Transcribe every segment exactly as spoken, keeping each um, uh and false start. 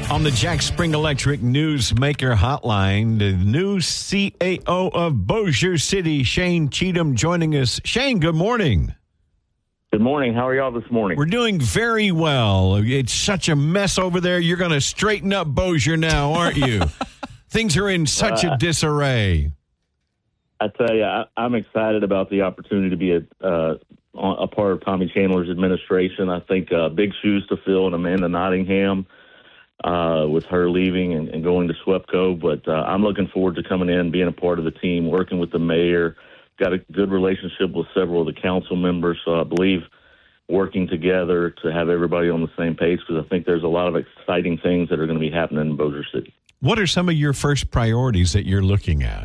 On the Jack Spring Electric Newsmaker Hotline, the new C A O of Bossier City, Shane Cheatham, joining us. Shane, good morning. Good morning. How are y'all this morning? We're doing very well. It's such a mess over there. You're going to straighten up Bossier now, aren't you? Things are in such uh, a disarray. I tell you, I, I'm excited about the opportunity to be a, uh, a part of Tommy Chandler's administration. I think uh, big shoes to fill in Amanda Nottingham. Uh, with her leaving and, and going to SWEPCO. But uh, I'm looking forward to coming in, being a part of the team, working with the mayor. Got a good relationship with several of the council members, so I believe working together to have everybody on the same page, because I think there's a lot of exciting things that are going to be happening in Bossier City. What are some of your first priorities that you're looking at?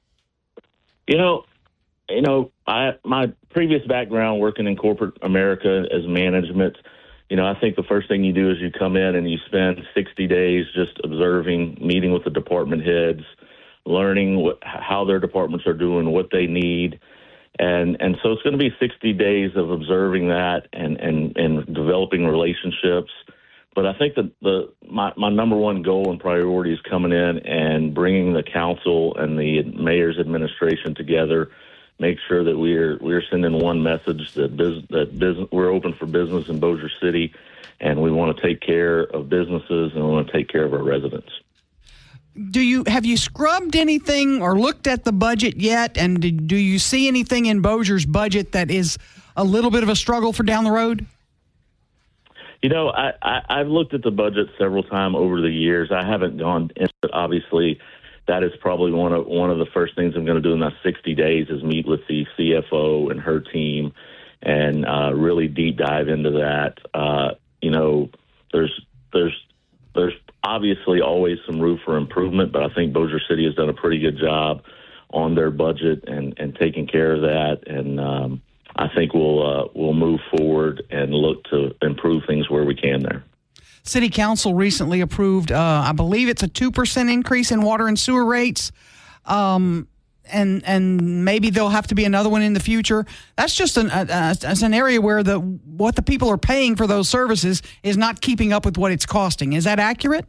You know, you know, I my previous background working in corporate America as management, you know, I think the first thing you do is you come in and you spend sixty days just observing, meeting with the department heads, learning what, how their departments are doing, what they need. And and so it's going to be sixty days of observing that and, and, and developing relationships. But I think that the my, my number one goal and priority is coming in and bringing the council and the mayor's administration together. Make sure that we're we're sending one message that business, that business, we're open for business in Bossier City, and we want to take care of businesses and we want to take care of our residents. Do you have you scrubbed anything or looked at the budget yet? And do you see anything in Bossier's budget that is a little bit of a struggle for down the road? You know, I, I, I've looked at the budget several times over the years. I haven't gone into it, obviously. That is probably one of one of the first things I'm going to do in that sixty days is meet with the C F O and her team and uh, really deep dive into that. Uh, you know, there's there's there's obviously always some room for improvement, but I think Bossier City has done a pretty good job on their budget and, and taking care of that. And um, I think we'll uh, we'll move forward and look to improve things where we can there. City Council recently approved, uh, I believe it's a two percent increase in water and sewer rates, um, and and maybe there'll have to be another one in the future. That's just an, uh, uh, an area where the what the people are paying for those services is not keeping up with what it's costing. Is that accurate?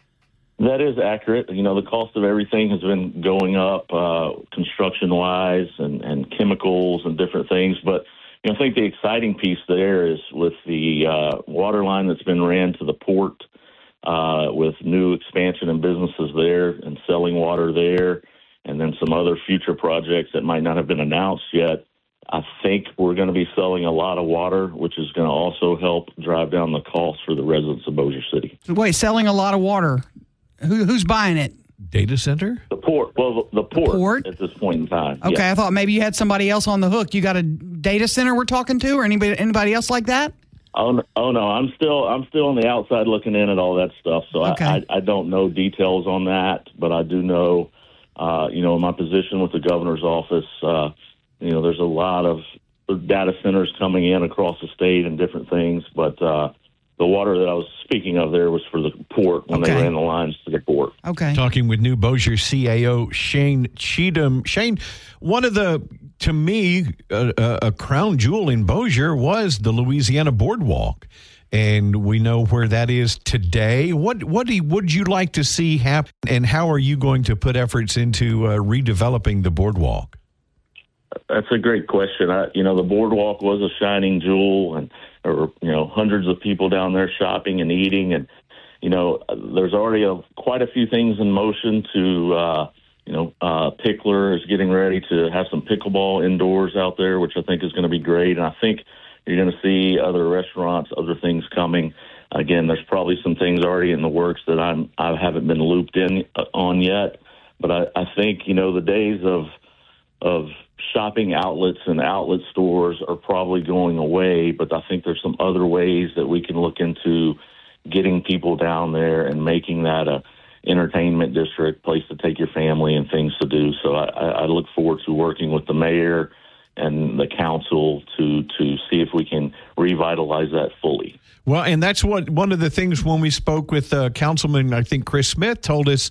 That is accurate. You know, the cost of everything has been going up, uh, construction-wise and, and chemicals and different things, but You know, I think the exciting piece there is with the uh, water line that's been ran to the port, uh, with new expansion and businesses there and selling water there, and then some other future projects that might not have been announced yet. I think we're going to be selling a lot of water, which is going to also help drive down the cost for the residents of Bossier City. Wait, selling a lot of water. Who, who's buying it? Data center? The port. Well, the, the, port, the port at this point in time. Okay, yeah. I thought maybe you had somebody else on the hook. You got a data center we're talking to, or anybody anybody else like that? Oh no, oh, no. I'm still I'm still on the outside looking in at all that stuff, so okay. I, I, I don't know details on that, but I do know, uh, you know, in my position with the governor's office, uh, you know, there's a lot of data centers coming in across the state and different things, but uh, the water that I was speaking of there was for the port when okay. they ran the lines to the port. Okay. Talking with new Bossier C A O Shane Cheatham. Shane, one of the, to me, a, a crown jewel in Bossier was the Louisiana Boardwalk, and we know where that is today. What what do you, would you like to see happen, and how are you going to put efforts into uh, redeveloping the boardwalk? That's a great question. I, you know, the boardwalk was a shining jewel, and there were, you know, hundreds of people down there shopping and eating. And, you know, there's already a, quite a few things in motion to, uh, you know, uh, Pickler is getting ready to have some pickleball indoors out there, which I think is going to be great. And I think you're going to see other restaurants, other things coming. Again, there's probably some things already in the works that I'm, I haven't been looped in on yet. But I, I think, you know, the days of, of shopping outlets and outlet stores are probably going away, but I think there's some other ways that we can look into getting people down there and making that a entertainment district, place to take your family and things to do. So I, I look forward to working with the mayor and the council to to see if we can revitalize that fully. Well, and that's what one of the things when we spoke with uh, Councilman, I think Chris Smith told us,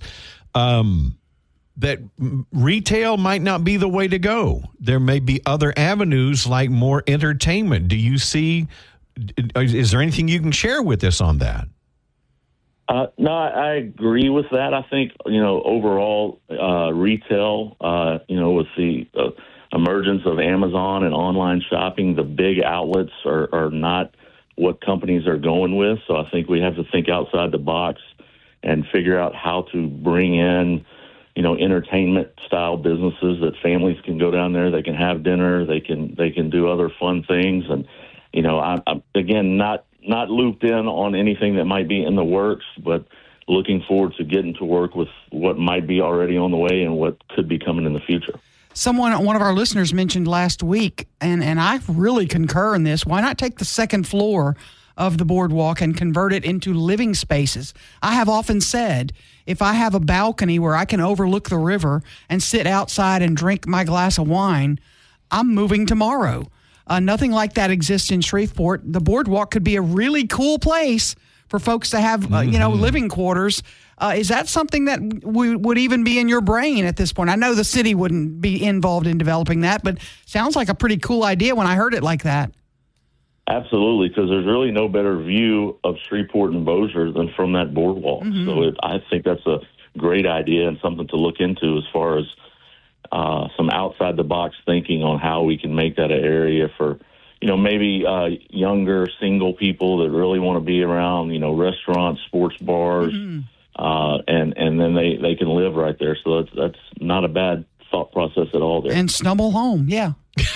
um, that retail might not be the way to go. There may be other avenues like more entertainment. Do you see, is there anything you can share with us on that? Uh, no, I, I agree with that. I think, you know, overall uh, retail, uh, you know, with the uh, emergence of Amazon and online shopping, the big outlets are, are not what companies are going with. So I think we have to think outside the box and figure out how to bring in, you know, entertainment style businesses that families can go down there. They can have dinner. They can they can do other fun things. And, you know, I, I'm, again, not not looped in on anything that might be in the works, but looking forward to getting to work with what might be already on the way and what could be coming in the future. Someone, one of our listeners mentioned last week, and, and I really concur in this, why not take the second floor of the boardwalk and convert it into living spaces? I have often said, if I have a balcony where I can overlook the river and sit outside and drink my glass of wine, I'm moving tomorrow. Uh, nothing like that exists in Shreveport. The boardwalk could be a really cool place for folks to have, uh, you know, living quarters. Uh, is that something that w- would even be in your brain at this point? I know the city wouldn't be involved in developing that, but sounds like a pretty cool idea when I heard it like that. Absolutely, because there's really no better view of Shreveport and Bossier than from that boardwalk. Mm-hmm. So it, I think that's a great idea and something to look into as far as uh, some outside-the-box thinking on how we can make that an area for, you know, maybe uh, younger single people that really want to be around, you know, restaurants, sports bars, mm-hmm. uh, and, and then they, they can live right there. So that's, that's not a bad thought process at all there. And stumble home, yeah.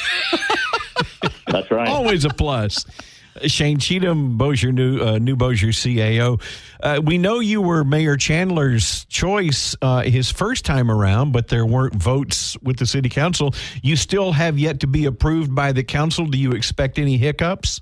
That's right. Always a plus. Shane Cheatham, Bossier, new uh, new Bossier C A O. Uh, we know you were Mayor Chandler's choice uh, his first time around, but there weren't votes with the city council. You still have yet to be approved by the council. Do you expect any hiccups?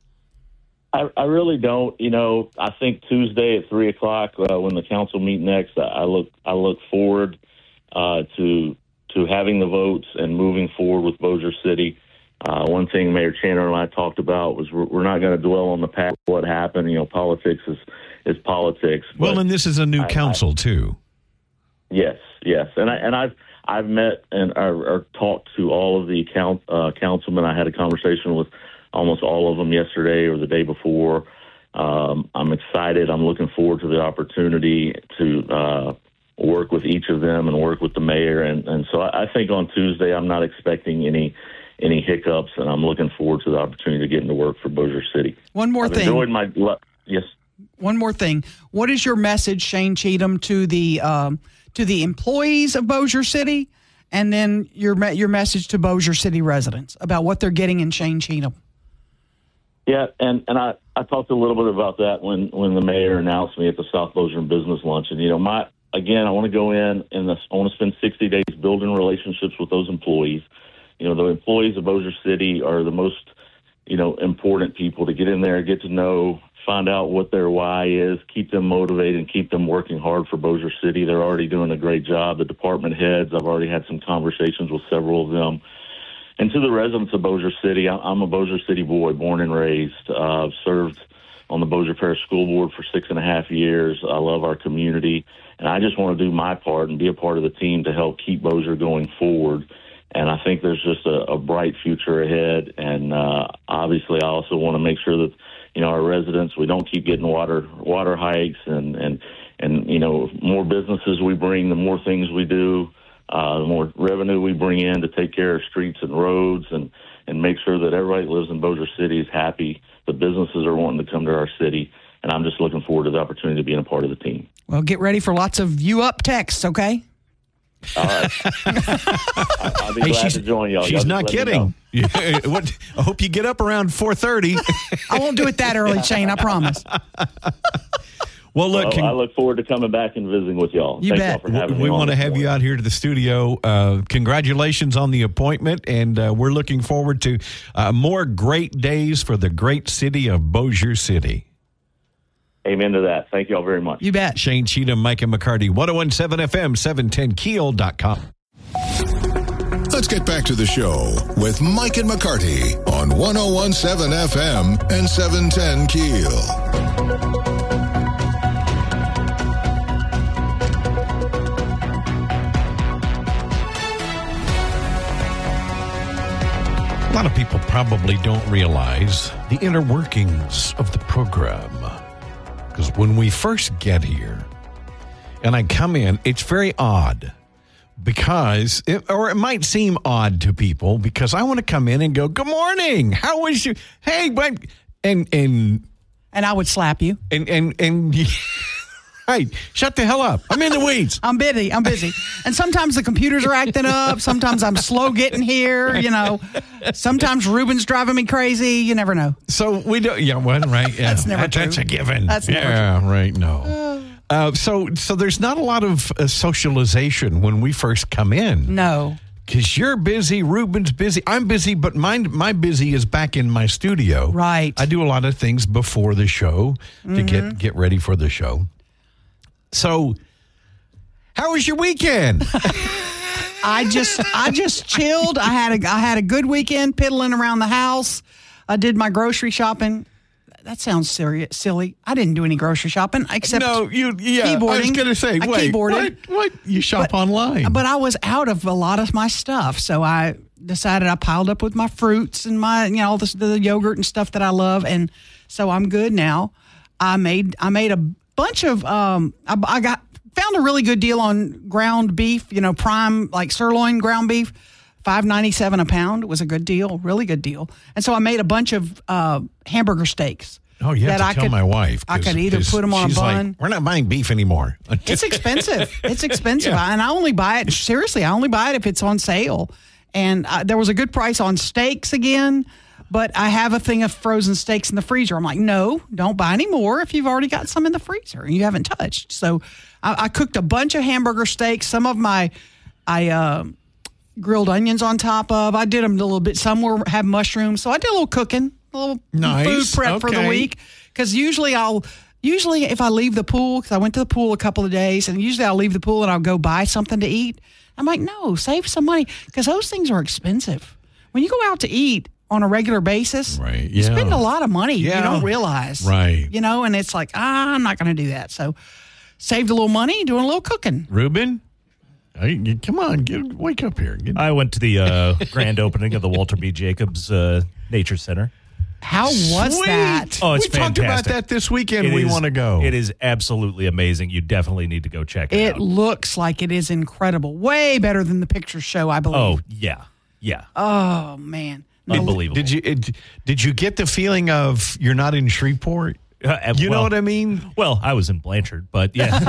I, I really don't. You know, I think Tuesday at three o'clock uh, when the council meet next, I, I look I look forward uh, to to having the votes and moving forward with Bossier City. Uh, one thing Mayor Chandler and I talked about was we're, we're not going to dwell on the past, what happened. You know, politics is, is politics. Well, and this is a new I, council, I, too. Yes, yes. And, I, and I've I've met and or, or talked to all of the count, uh, councilmen. I had a conversation with almost all of them yesterday or the day before. Um, I'm excited. I'm looking forward to the opportunity to uh, work with each of them and work with the mayor. And, and so I, I think on Tuesday I'm not expecting any any hiccups, and I'm looking forward to the opportunity to get into work for Bossier City. One more I've thing. Enjoyed my yes. One more thing. What is your message, Shane Cheatham, to the um, to the employees of Bossier City, and then your your message to Bossier City residents about what they're getting in Shane Cheatham? Yeah, and, and I, I talked a little bit about that when, when the mayor announced me at the South Bossier Business Luncheon. You know, my again, I want to go in and I want to spend sixty days building relationships with those employees. You know, the employees of Bossier City are the most, you know, important people to get in there, get to know, find out what their why is, keep them motivated, and keep them working hard for Bossier City. They're already doing a great job. The department heads, I've already had some conversations with several of them. And to the residents of Bossier City, I'm a Bossier City boy, born and raised. Uh, I've served on the Bossier Parish School Board for six and a half years. I love our community, and I just want to do my part and be a part of the team to help keep Bossier going forward. And I think there's just a, a bright future ahead. And uh, obviously, I also want to make sure that, you know, our residents, we don't keep getting water water hikes and, and, and you know, more businesses we bring, the more things we do, uh, the more revenue we bring in to take care of streets and roads and, and make sure that everybody that lives in Bossier City is happy. The businesses are wanting to come to our city. And I'm just looking forward to the opportunity to being a part of the team. Well, get ready for lots of you up texts, okay? All right. I'll be hey, glad to join y'all. She's y'all not kidding. what, I hope you get up around four thirty. I won't do it that early, Shane, I promise. Well, look, well, can, I look forward to coming back and visiting with y'all. You Thank bet. y'all for having we me. We want to have morning. you out here to the studio. Uh, congratulations on the appointment, and uh, we're looking forward to uh, more great days for the great city of Bossier City. Amen to that. Thank you all very much. You bet. Shane Cheatham, Mike and McCarty, one oh one point seven F M, seven ten keel dot com. Let's get back to the show with Mike and McCarty on one oh one point seven F M and seven ten Keel. A lot of people probably don't realize the inner workings of the program. Because when we first get here and I come in, it's very odd because, it, or it might seem odd to people because I want to come in and go, good morning. How was you? Hey, but, and, and, And I would slap you. and, and, and, hey, shut the hell up. I'm in the weeds. I'm busy. I'm busy. And sometimes the computers are acting up. Sometimes I'm slow getting here. You know, sometimes Ruben's driving me crazy. You never know. So we don't, yeah, well, right. Yeah. That's never That- true. That's a given. That's never yeah, right. No. Uh, so, so there's not a lot of uh, socialization when we first come in. No. Because you're busy, Ruben's busy, I'm busy, but mine, my busy is back in my studio. Right. I do a lot of things before the show to Mm-hmm. get, get ready for the show. So, how was your weekend? I just I just chilled. I had a I had a good weekend piddling around the house. I did my grocery shopping. That sounds serious, silly. I didn't do any grocery shopping except no, you, yeah, I was keyboarding. going to say, I wait, keyboarded. what, what? You shop But- online. But I was out of a lot of my stuff, so I decided I piled up with my fruits and my, you know, all this, the yogurt and stuff that I love, and so I'm good now. I made I made a bunch of um, I, I got found a really good deal on ground beef, you know, prime like sirloin ground beef, five ninety seven a pound. It was a good deal, really good deal, and so I made a bunch of uh, hamburger steaks. Oh, you have that to I tell could- my wife. I 'cause- could either 'cause put 'em on a she's like, bun. we're not buying beef anymore. It's expensive. It's expensive. Yeah. And I only buy it, seriously, I only buy it if it's on sale. And uh, there was a good price on steaks again, but I have a thing of frozen steaks in the freezer. I'm like, no, don't buy any more if you've already got some in the freezer and you haven't touched. So I, I cooked a bunch of hamburger steaks. Some of my, I uh, grilled onions on top of. I did them a little bit. Some were have mushrooms. So I did a little cooking, a little Nice. food prep for the Okay. week. Because usually I'll, usually if I leave the pool, because I went to the pool a couple of days, and usually I'll leave the pool and I'll go buy something to eat. I'm like, no, save some money, because those things are expensive. When you go out to eat on a regular basis, Right, you yeah. spend a lot of money Yeah. you don't realize. Right. You know, and it's like, ah, I'm not going to do that. So saved a little money doing a little cooking. Ruben, hey, you- come on, get, wake up here. Get, I went to the uh, grand opening of the Walter B. Jacobs uh, Nature Center. How was Sweet. that? Oh, it's we talked about fantastic. that this weekend. It we is- want to go. It is absolutely amazing. You definitely need to go check it, It out. looks like it is incredible. Way better than the picture show, I believe. Oh, yeah. Yeah. Oh, man. Unbelievable. Did you it, did you get the feeling of you're not in Shreveport? Uh, You know well- what I mean? Well, I was in Blanchard, but yeah.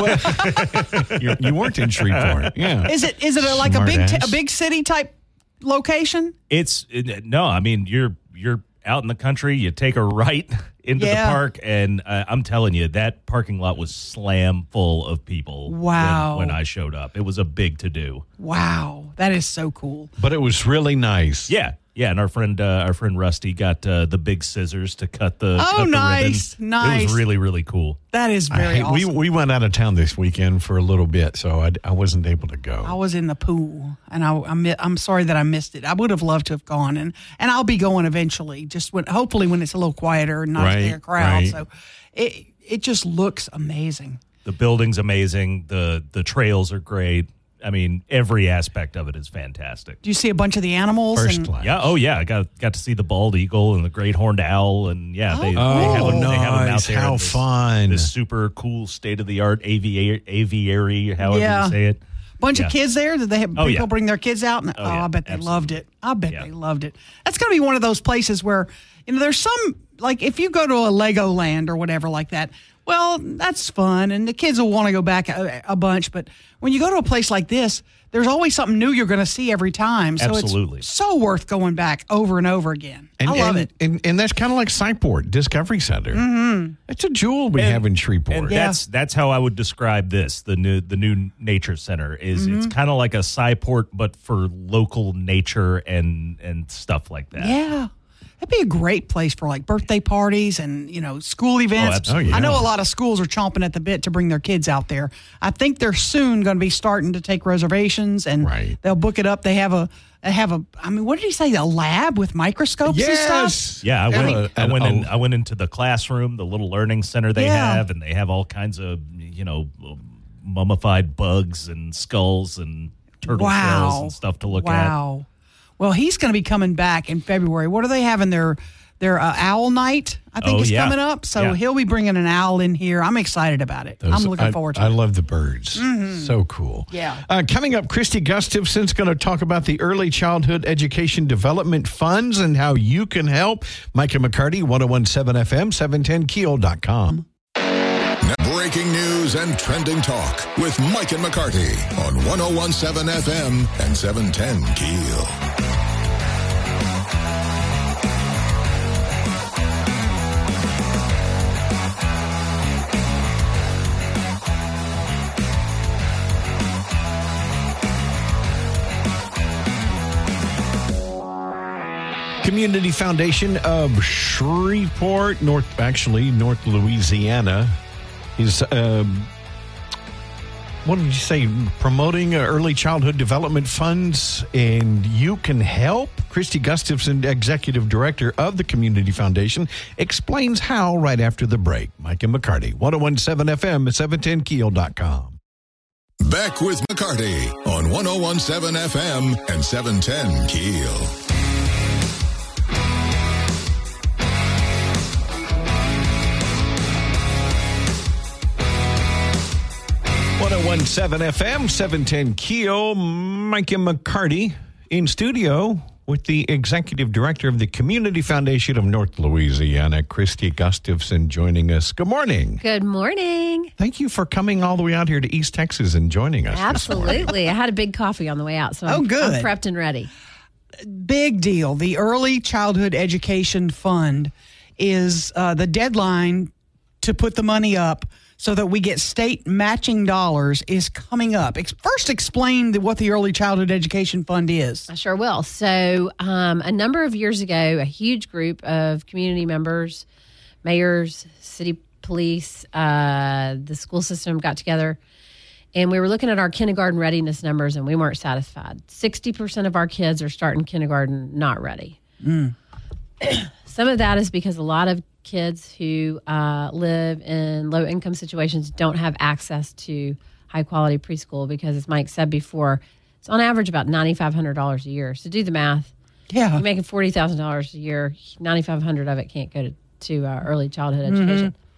You're, you weren't in Shreveport. Yeah. Is it is it a, like a Smart big t- ass. a big city type location? it's it, no, I mean you're you're out in the country. You take a right into Yeah. the park, and uh, I'm telling you, that parking lot was slam full of people. when- Wow. When, I showed up, it was a big to do. Wow, that is so cool. But it was really nice. Yeah, yeah. And our friend uh, our friend Rusty got uh, the big scissors to cut the Oh, cut the nice, ribbon. It nice. was really really cool. That is I very hate- we awesome. we went out of town this weekend for a little bit, so I, I wasn't able to go. I was in the pool, and I, I mi- I'm sorry that I missed it. I would have loved to have gone, and, and I'll be going eventually. Just when, hopefully, when it's a little quieter and not Right, a bigger crowd. right. So, it it just looks amazing. The building's amazing. The the trails are great. I mean, every aspect of it is fantastic. Do you see a bunch of the animals? First and, class. Yeah. Oh, yeah. I got got to see the bald eagle and the great horned owl, and yeah, they, Oh, they have them, they have them out nice. there. How in this, fun. This super cool state of the art aviary, aviary, however Yeah. you say it. Bunch Yeah. of kids there? Did they have Oh, people yeah. bring their kids out? And, oh, yeah, I bet they absolutely. loved it. I bet Yeah. they loved it. That's going to be one of those places where, you know, there's some, like if you go to a Legoland or whatever like that, well, that's fun. And the kids will want to go back a, a bunch. But when you go to a place like this, there's always something new you're going to see every time. So Absolutely. it's so worth going back over and over again. And, I love and, it. And, and that's kind of like Cyport, Discovery Center. Mm-hmm. It's a jewel we And- have in Shreveport. And Yeah. that's that's how I would describe this. The new the new nature center is it's kind of like a Cyport, but for local nature and and stuff like that. Yeah. That'd be a great place for like birthday parties and, you know, school events. absolutely. Oh, yeah. I know a lot of schools are chomping at the bit to bring their kids out there. I think they're soon going to be starting to take reservations and Right. they'll book it up. They have a, they have a, I mean, what did he say? A lab with microscopes and stuff? Yes. Yeah, I And went. a- I and went in. a- I went into the classroom, the little learning center they Yeah. have, and they have all kinds of you know mummified bugs and skulls and turtle Wow. shells and stuff to look at. Wow. Well, he's going to be coming back in February. What do they have in their, their uh, owl night, I think, Oh, is yeah. coming up. So Yeah. he'll be bringing an owl in here. I'm excited about it. Those- I'm looking I, forward to I it. love the birds. So cool. Yeah. Uh, coming up, Christy Gustafson's going to talk about the Early Childhood Education Development Funds and how you can help. Micah McCarty, ten seventeen F M, seven ten keel dot com. Breaking news and trending talk with Mike and McCarty on ten seventeen F M and seven ten Keel. Community Foundation of Shreveport, North, actually North Louisiana, is, um, what did you say, promoting early childhood development funds, and you can help. Christy Gustafson, Executive Director of the Community Foundation, explains how right after the break. Mike and McCarty, ten seventeen F M, seven ten keel dot com. Back with McCarty on ten seventeen F M and seven ten Keel. ten seventeen F M, seven ten Keel. Mike and McCarty in studio with the Executive Director of the Community Foundation of North Louisiana, Christy Gustafson, joining us. Good morning. Good morning. Thank you for coming all the way out here to East Texas and joining us. this morning. Absolutely. I had a big coffee on the way out, so Oh, I'm, good. I'm prepped and ready. Big deal. The Early Childhood Education Fund is uh, the deadline to put the money up so that we get state matching dollars is coming up. Ex- First, explain the, what the Early Childhood Education Fund is. I sure will. So, um, a number of years ago, a huge group of community members, mayors, city police, uh, the school system got together, and we were looking at our kindergarten readiness numbers, and we weren't satisfied. sixty percent of our kids are starting kindergarten not ready. Mm. Some of that is because a lot of kids who uh, live in low-income situations don't have access to high-quality preschool because, as Mike said before, it's on average about nine thousand five hundred dollars a year. So do the math. Yeah. You're making forty thousand dollars a year. nine thousand five hundred dollars of it can't go to, to uh, early childhood education. Mm-hmm.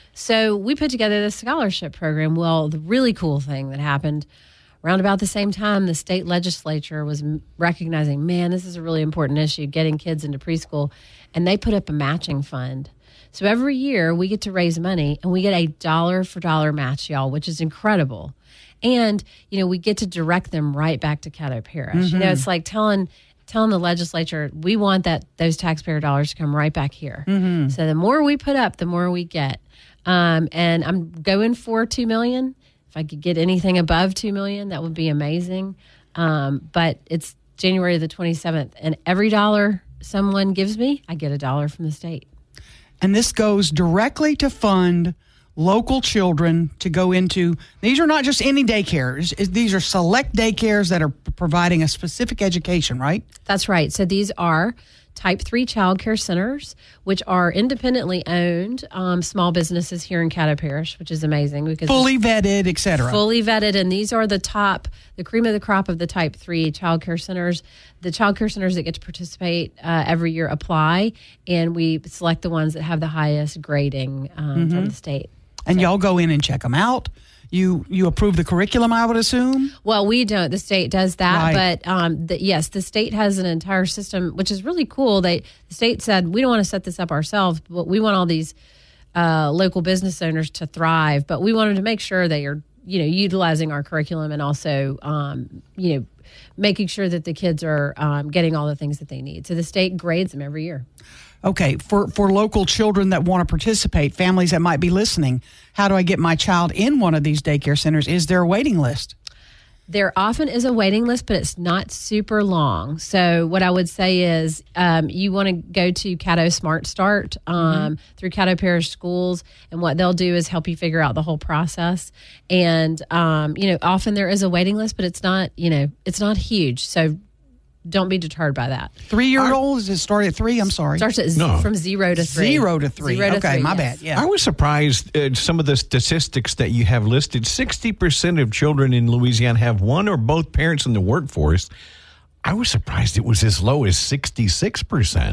So we put together this scholarship program. Well, the really cool thing that happened around about the same time, the state legislature was recognizing, man, this is a really important issue, getting kids into preschool, and they put up a matching fund. So every year we get to raise money, and we get a dollar for dollar match, y'all, which is incredible. And, you know, we get to direct them right back to Caddo Parish. Mm-hmm. You know, it's like telling telling the legislature, we want that those taxpayer dollars to come right back here. Mm-hmm. So the more we put up, the more we get. Um, and I'm going for two million dollars. If I could get anything above two million dollars, that would be amazing. Um, but it's January the twenty-seventh, and every dollar someone gives me, I get a dollar from the state. And this goes directly to fund local children to go into. These are not just any daycares. These are select daycares that are providing a specific education, right? That's right. So these are Type three child care centers, which are independently owned um, small businesses here in Caddo Parish, which is amazing. Because fully vetted, et cetera. Fully vetted, and these are the top, the cream of the crop of the Type three child care centers. The child care centers that get to participate uh, every year apply, and we select the ones that have the highest grading um, mm-hmm. from the state. And so, y'all go in and check them out. You you approve the curriculum, I would assume? Well, we don't. The state does that. Right. But um, the, yes, the state has an entire system, which is really cool. They, the state said, we don't want to set this up ourselves, but we want all these uh, local business owners to thrive. But we wanted to make sure they are, you know, utilizing our curriculum and also, um, you know, making sure that the kids are um, getting all the things that they need. So the state grades them every year. Okay, for, for local children that want to participate, families that might be listening, how do I get my child in one of these daycare centers? Is there a waiting list? There often is a waiting list, but it's not super long. So what I would say is um, you want to go to Caddo Smart Start um, mm-hmm. through Caddo Parish Schools, and what they'll do is help you figure out the whole process. And, um, you know, often there is a waiting list, but it's not, you know, it's not huge. So don't be deterred by that. Three-year-old? Does it start at three? I'm sorry. Starts at z- No. from zero to three. Zero to three. Zero to okay, three, my yes. bad. Yeah. I was surprised at some of the statistics that you have listed. sixty percent of children in Louisiana have one or both parents in the workforce. I was surprised it was as low as sixty-six percent.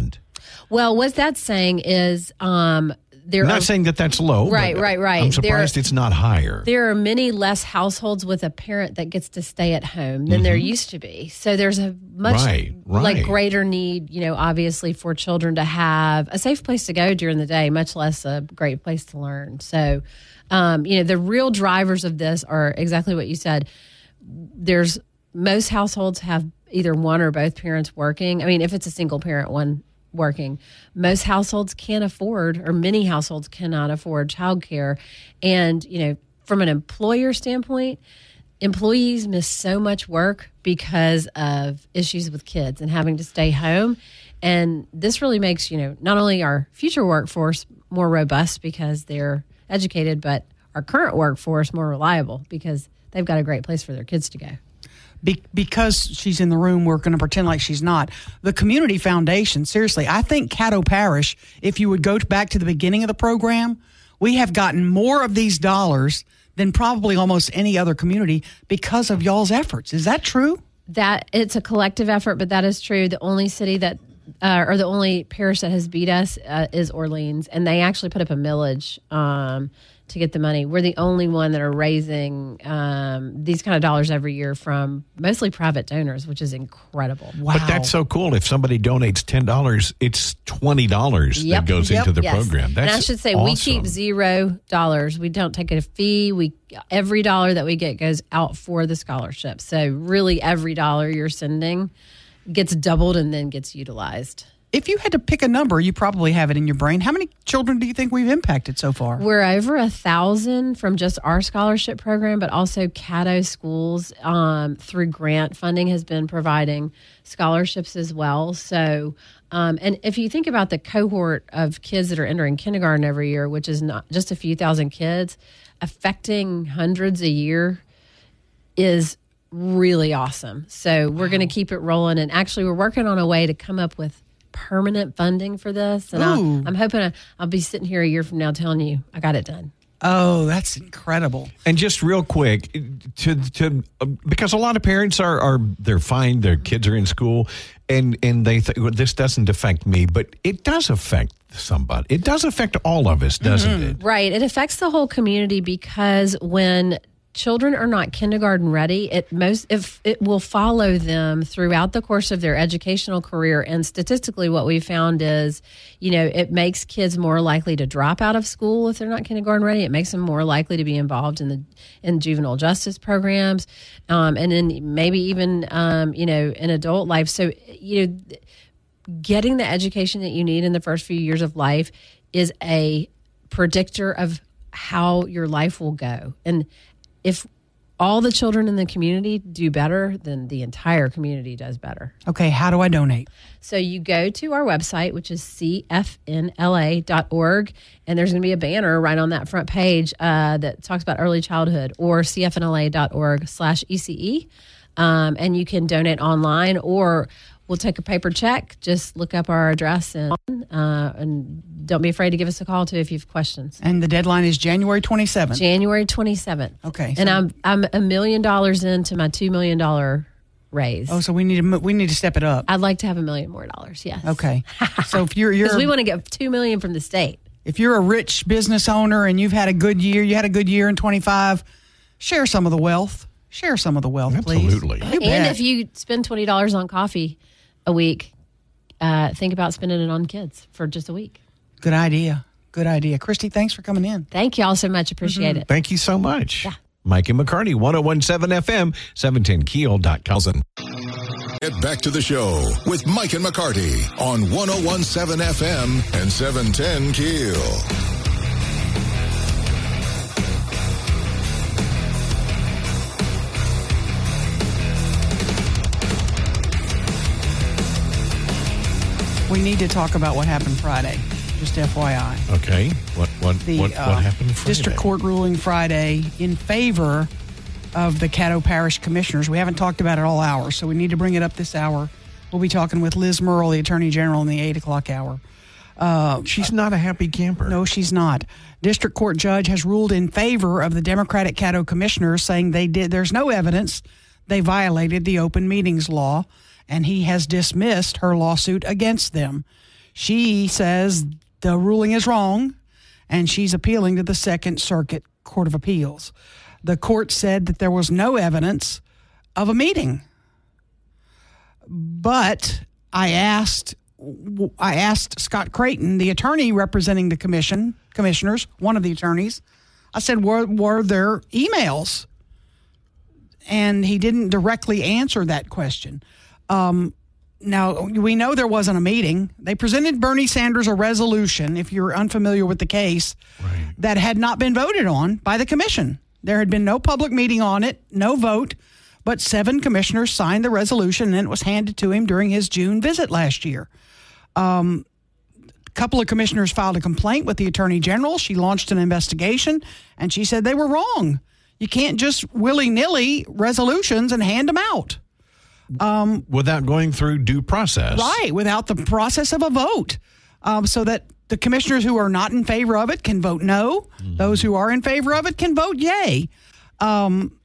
Well, what that's saying is um, there I'm not are, saying that that's low. Right, but right, right. I'm surprised There- it's not higher. there are many less households with a parent that gets to stay at home than there used to be. So there's a much Right, right. like greater need, you know, obviously for children to have a safe place to go during the day, much less a great place to learn. So, um, you know, the real drivers of this are exactly what you said. There's most households have either one or both parents working. I mean, if it's a single parent, one working. Most households can't afford, or many households cannot afford childcare. And, you know, from an employer standpoint, employees miss so much work because of issues with kids and having to stay home. And this really makes, you know, not only our future workforce more robust because they're educated, but our current workforce more reliable because they've got a great place for their kids to go. Be- because she's in the room, we're going to pretend like she's not. The Community Foundation, seriously, I think Caddo Parish, if you would go to- back to the beginning of the program, we have gotten more of these dollars than probably almost any other community because of y'all's efforts. Is that true? That it's a collective effort, but that is true. The only city that, uh, or the only parish that has beat us uh, is Orleans, and they actually put up a millage um, to get the money. We're the only one that are raising um, these kind of dollars every year from mostly private donors, which is incredible. Wow. But that's so cool. If somebody donates ten dollars, it's twenty dollars Yep. that goes Yep. into the Yes. program. That's and I should say we awesome. keep zero dollars. We don't take a fee. We every dollar that we get goes out for the scholarship. So really, every dollar you're sending gets doubled and then gets utilized. If you had to pick a number, you probably have it in your brain. How many children do you think we've impacted so far? We're over a thousand from just our scholarship program, but also Caddo Schools um, through grant funding has been providing scholarships as well. So, um, and if you think about the cohort of kids that are entering kindergarten every year, which is not just a few thousand kids, affecting hundreds a year is really awesome. So we're going to keep it rolling. And actually, we're working on a way to come up with permanent funding for this. And I'll, Ooh. I'm hoping I, I'll be sitting here a year from now telling you I got it done. Oh, that's incredible. And just real quick, to to uh, because a lot of parents are are they're fine, their kids are in school, and and they think well, this doesn't affect me, but it does affect somebody. It does affect all of us, doesn't it? Right. It affects the whole community because when children are not kindergarten ready, it most if it will follow them throughout the course of their educational career. And statistically, what we found is, you know, it makes kids more likely to drop out of school if they're not kindergarten ready. It makes them more likely to be involved in the in juvenile justice programs, um, and then maybe even um, you know in adult life. So you know, getting the education that you need in the first few years of life is a predictor of how your life will go. And if all the children in the community do better, then the entire community does better. Okay, how do I donate? So you go to our website, which is c f n l a dot org, and there's going to be a banner right on that front page uh, that talks about early childhood, or c f n l a dot org slash E C E. Um, and you can donate online, or we'll take a paper check. Just look up our address and uh, and don't be afraid to give us a call too if you have questions. And the deadline is January twenty-seventh. January twenty-seventh. Okay, And so- I'm I'm a million dollars into my two million dollar raise. Oh, so we need to mo- we need to step it up. I'd like to have a million more dollars. Yes. Okay. So if you're Because you're we want to get two million from the state. if you're a rich business owner and you've had a good year, you had a good year in twenty-five, share some of the wealth. Share some of the wealth, please. Absolutely. You And bet. if you spend twenty dollars on coffee a week, uh, think about spending it on kids for just a week. Good idea. Good idea. Christy, thanks for coming in. Thank you all so much. Appreciate it. Thank you so much. Mike and McCarty, ten seventeen F M, seven ten keel dot com. Get back to the show with Mike and McCarty on ten seventeen F M and seven ten Keel. We need to talk about what happened Friday. Just F Y I. Okay. What what The what, uh, what happened Friday? district court ruling Friday in favor of the Caddo Parish commissioners. We haven't talked about it all hour, so we need to bring it up this hour. We'll be talking with Liz Murrell, the Attorney General, in the eight o'clock hour. She's not a happy camper. No, she's not. District court judge has ruled in favor of the Democratic Caddo commissioners, saying they did. There's no evidence they violated the open meetings law, and he has dismissed her lawsuit against them. She says the ruling is wrong, and she's appealing to the Second Circuit Court of Appeals. The court said that there was no evidence of a meeting. But I asked I asked Scott Creighton, the attorney representing the commission, commissioners, one of the attorneys, I said, were, were there emails? And he didn't directly answer that question. Um, now, we know there wasn't a meeting. They presented Bernie Sanders a resolution, if you're unfamiliar with the case, right, that had not been voted on by the commission. There had been no public meeting on it, no vote, but seven commissioners signed the resolution, and it was handed to him during his June visit last year. Um, a couple of commissioners filed a complaint with the Attorney General. She launched an investigation, and she said they were wrong. You can't just willy-nilly resolutions and hand them out. Um, without going through due process. Right, without the process of a vote. Um, so that the commissioners who are not in favor of it can vote no. Mm-hmm. Those who are in favor of it can vote yay. Um,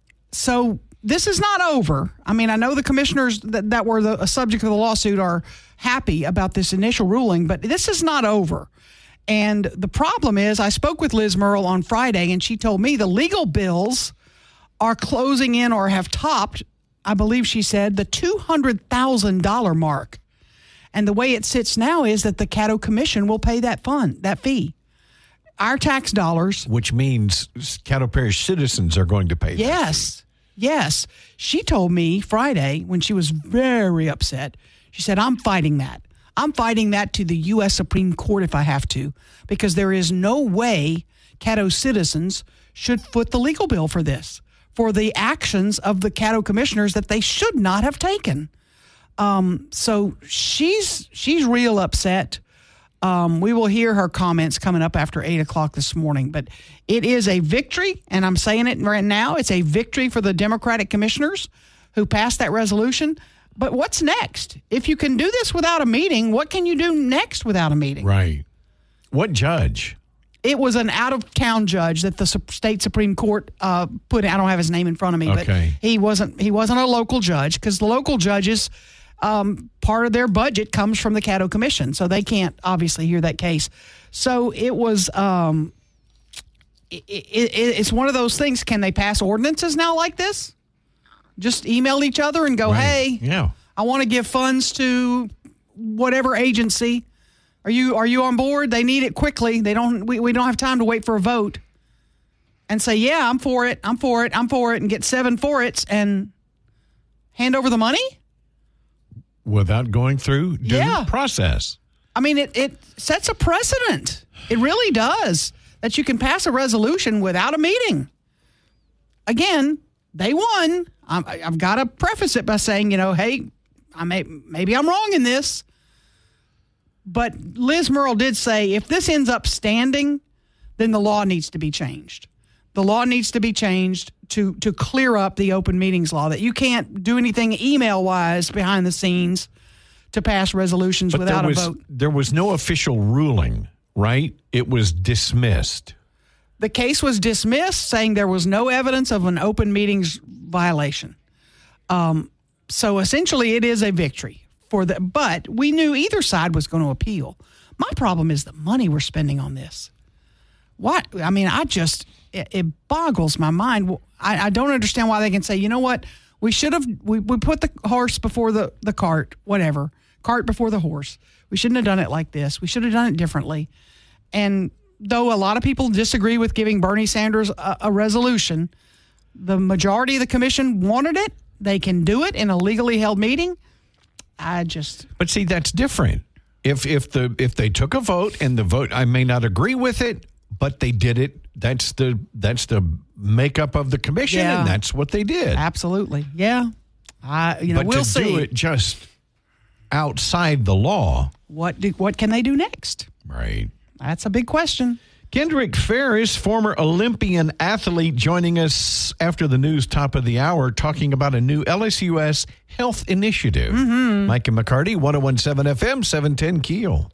so this is not over. I mean, I know the commissioners that, that were the subject of the lawsuit are happy about this initial ruling, but this is not over. And the problem is, I spoke with Liz Murrill on Friday, and she told me the legal bills are closing in or have topped, I believe she said, the two hundred thousand dollars mark. And the way it sits now is that the Caddo Commission will pay that fund, that fee. Our tax dollars. Which means Caddo Parish citizens are going to pay that Yes. fee. Yes. She told me Friday when she was very upset, she said, I'm fighting that. I'm fighting that to the U S Supreme Court if I have to, because there is no way Caddo citizens should foot the legal bill for this, for the actions of the Caddo commissioners that they should not have taken. Um, so she's she's real upset. Um, we will hear her comments coming up after eight o'clock this morning. But it is a victory, and I'm saying it right now, it's a victory for the Democratic commissioners who passed that resolution. But what's next? If you can do this without a meeting, what can you do next without a meeting? Right. What judge? It was an out-of-town judge that the state Supreme Court uh, put. I don't have his name in front of me, okay. but he wasn't. He wasn't a local judge, because the local judges, um, part of their budget comes from the Caddo Commission, so they can't obviously hear that case. So it was. Um, it, it, it's one of those things. Can they pass ordinances now like this? Just email each other and go, right. hey, yeah. I want to give funds to whatever agency. Are you are you on board? They need it quickly. They don't. We, we don't have time to wait for a vote. And say, yeah, I'm for it. I'm for it. I'm for it. And get seven for it and hand over the money without going through due yeah. process. I mean, it it sets a precedent. It really does, that you can pass a resolution without a meeting. Again, they won. I'm, I've got to preface it by saying, you know, hey, I may maybe I'm wrong in this. But Liz Murrill did say if this ends up standing, then the law needs to be changed. The law needs to be changed to to clear up the open meetings law, that you can't do anything email-wise behind the scenes to pass resolutions but without there was, a vote. There was no official ruling, right? It was dismissed. The case was dismissed, saying there was no evidence of an open meetings violation. Um, so essentially, it is a victory for the. But we knew either side was going to appeal. My problem is the money we're spending on this. What I mean, I just it, it boggles my mind. I, I don't understand why they can say, you know what, we should have we, we put the horse before the the cart, whatever, cart before the horse. We shouldn't have done it like this. We should have done it differently. And though a lot of people disagree with giving Bernie Sanders a, a resolution, the majority of the commission wanted it. They can do it in a legally held meeting. I just. But see, that's different. If if the if they took a vote and the vote, I may not agree with it, but they did it. That's the that's the makeup of the commission, Yeah. and that's what they did. Absolutely, yeah. I you know but we'll to see do it just outside the law, what do, what can they do next? right? That's a big question. Kendrick Ferris, former Olympian athlete, joining us after the news top of the hour, talking about a new L S U S health initiative. Mm-hmm. Mike and McCarty, one oh one seven F M, seven ten Keel.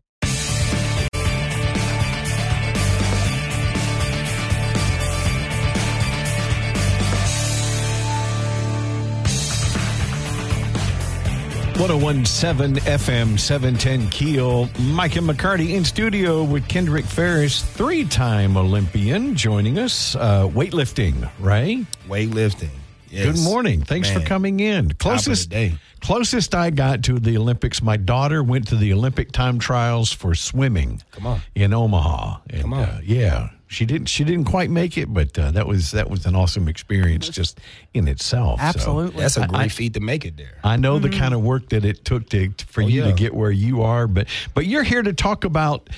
one oh one point seven F M, seven ten Keel. Mike and McCarty in studio with Kendrick Ferris, three-time Olympian, joining us. Uh, weightlifting, right? Weightlifting. Yes. Good morning. Thanks Man. for coming in. Closest, day. closest I got to the Olympics, my daughter went to the Olympic time trials for swimming. Come on. In Omaha. And, Come on. Uh, yeah. She didn't. She didn't quite make it, but uh, that was that was an awesome experience just in itself. Absolutely. That's a great I, feat to make it there. I know Mm-hmm. the kind of work that it took to for Oh, you yeah. to get where you are, but but you're here to talk about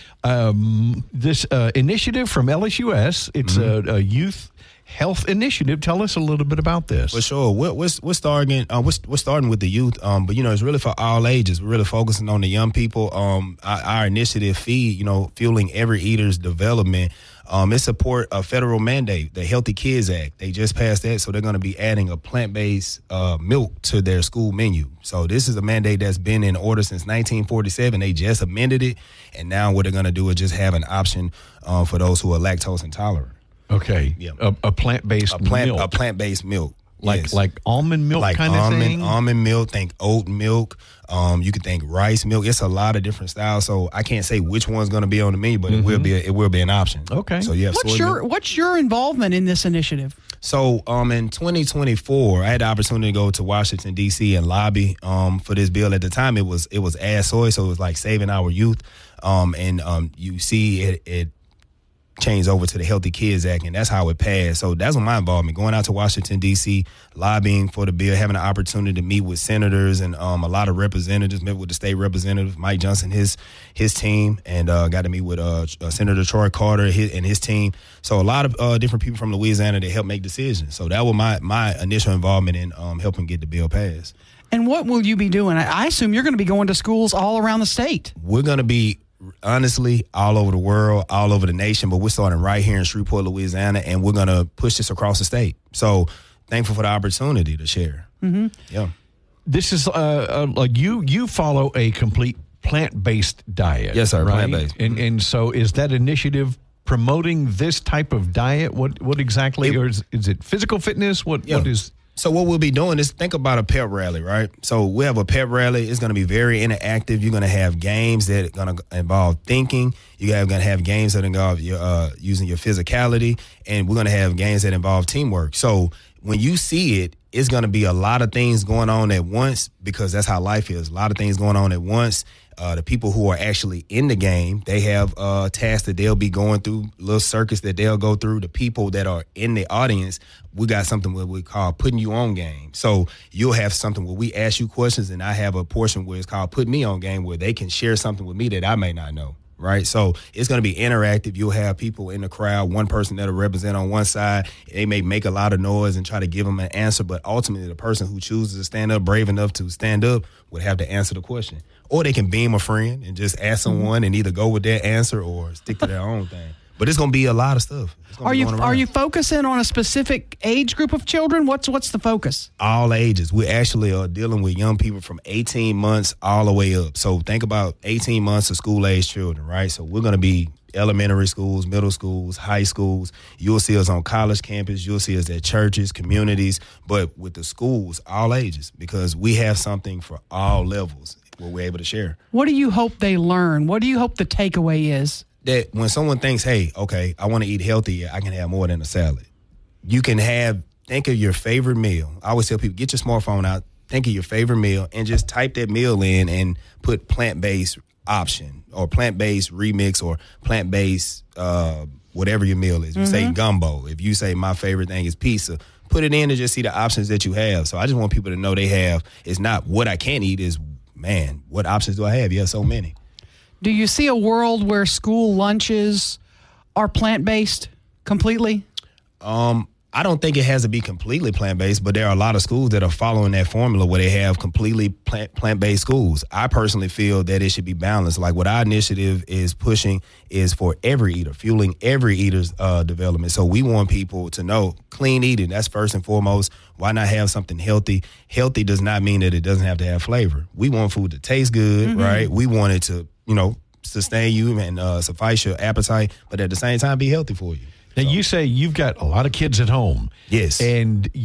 um, this uh, initiative from L S U S. It's Mm-hmm. a, a youth health initiative. Tell us a little bit about this. For sure. We're, we're, we're starting uh, we're, we're starting with the youth, um, but, you know, it's really for all ages. We're really focusing on the young people. Um, our, our initiative, Feed, you know, fueling every eater's development. Um, it support a federal mandate, the Healthy Kids Act. They just passed that, so they're going to be adding a plant-based uh, milk to their school menu. So this is a mandate that's been in order since nineteen forty-seven. They just amended it, and now what they're going to do is just have an option uh, for those who are lactose intolerant. Okay, Yeah. a, a plant-based A plant, milk, a plant-based milk. like Yes. like almond milk like kind of almond, thing. almond milk, think oat milk. Um, you can think rice milk. It's a lot of different styles. So I can't say which one's going to be on the menu, but it will be a, it will be an option. Okay. So you have What's soy your milk. What's your involvement in this initiative? So um, in twenty twenty-four, I had the opportunity to go to Washington D C and lobby um, for this bill. At the time, it was it was Add Soy, so it was like saving our youth. Um, and um, you see it. it changed over to the Healthy Kids Act, and that's how it passed. So that's what my involvement, going out to Washington, D C, lobbying for the bill, having an opportunity to meet with senators and um, a lot of representatives, met with the state representative, Mike Johnson, his his team, and uh, got to meet with uh, uh, Senator Troy Carter his, and his team. So a lot of uh, different people from Louisiana that helped make decisions. So that was my, my initial involvement in um, helping get the bill passed. And what will you be doing? I I assume you're going to be going to schools all around the state. We're going to be, honestly, all over the world, all over the nation, but we're starting right here in Shreveport, Louisiana, and we're going to push this across the state. So thankful for the opportunity to share. Mm-hmm. Yeah. This is uh, uh, like you you follow a complete plant-based diet. Yes, sir, right? plant-based. And and so is that initiative promoting this type of diet? What what exactly, It- or is, is it physical fitness? What Yeah. what is? So what we'll be doing is think about a pep rally, right? So we have a pep rally. It's going to be very interactive. You're going to have games that are going to involve thinking. You're going to have games that involve your, uh, using your physicality. And we're going to have games that involve teamwork. So when you see it, it's going to be a lot of things going on at once, because that's how life is. A lot of things going on at once. Uh, the people who are actually in the game, they have uh, tasks that they'll be going through, little circuits that they'll go through. The people that are in the audience, we got something what we call putting you on game. So you'll have something where we ask you questions, and I have a portion where it's called put me on game, where they can share something with me that I may not know. Right. So it's going to be interactive. You'll have people in the crowd, one person that'll represent on one side. They may make a lot of noise and try to give them an answer, but ultimately the person who chooses to stand up, brave enough to stand up, would have to answer the question. Or they can beam a friend and just ask someone and either go with their answer or stick to their own thing. But it's going to be a lot of stuff. It's gonna Are be you going are around. you focusing on a specific age group of children? What's what's the focus? All ages. We actually are dealing with young people from eighteen months all the way up. So think about eighteen months of school-age children, right? So we're going to be elementary schools, middle schools, high schools. You'll see us on college campus. You'll see us at churches, communities. But with the schools, all ages, because we have something for all levels where we're able to share. What do you hope they learn? What do you hope the takeaway is? That when someone thinks, hey, okay, I want to eat healthy, I can have more than a salad. You can have, think of your favorite meal. I always tell people, get your smartphone out, think of your favorite meal, and just type that meal in and put plant-based option or plant-based remix or plant-based uh, whatever your meal is. You Mm-hmm. say gumbo. If you say my favorite thing is pizza, put it in and just see the options that you have. So I just want people to know they have, it's not what I can eat, is, man, what options do I have? You have so many. Do you see a world where school lunches are plant-based completely? Um, I don't think it has to be completely plant-based, but there are a lot of schools that are following that formula where they have completely plant, plant-based schools. I personally feel that it should be balanced. Like what our initiative is pushing is for every eater, fueling every eater's uh, development. So we want people to know clean eating, that's first and foremost. Why not have something healthy? Healthy does not mean that it doesn't have to have flavor. We want food to taste good, mm-hmm. right? We want it to, you know, sustain you and uh, suffice your appetite, but at the same time be healthy for you. Now, So. you say you've got a lot of kids at home. Yes. And you,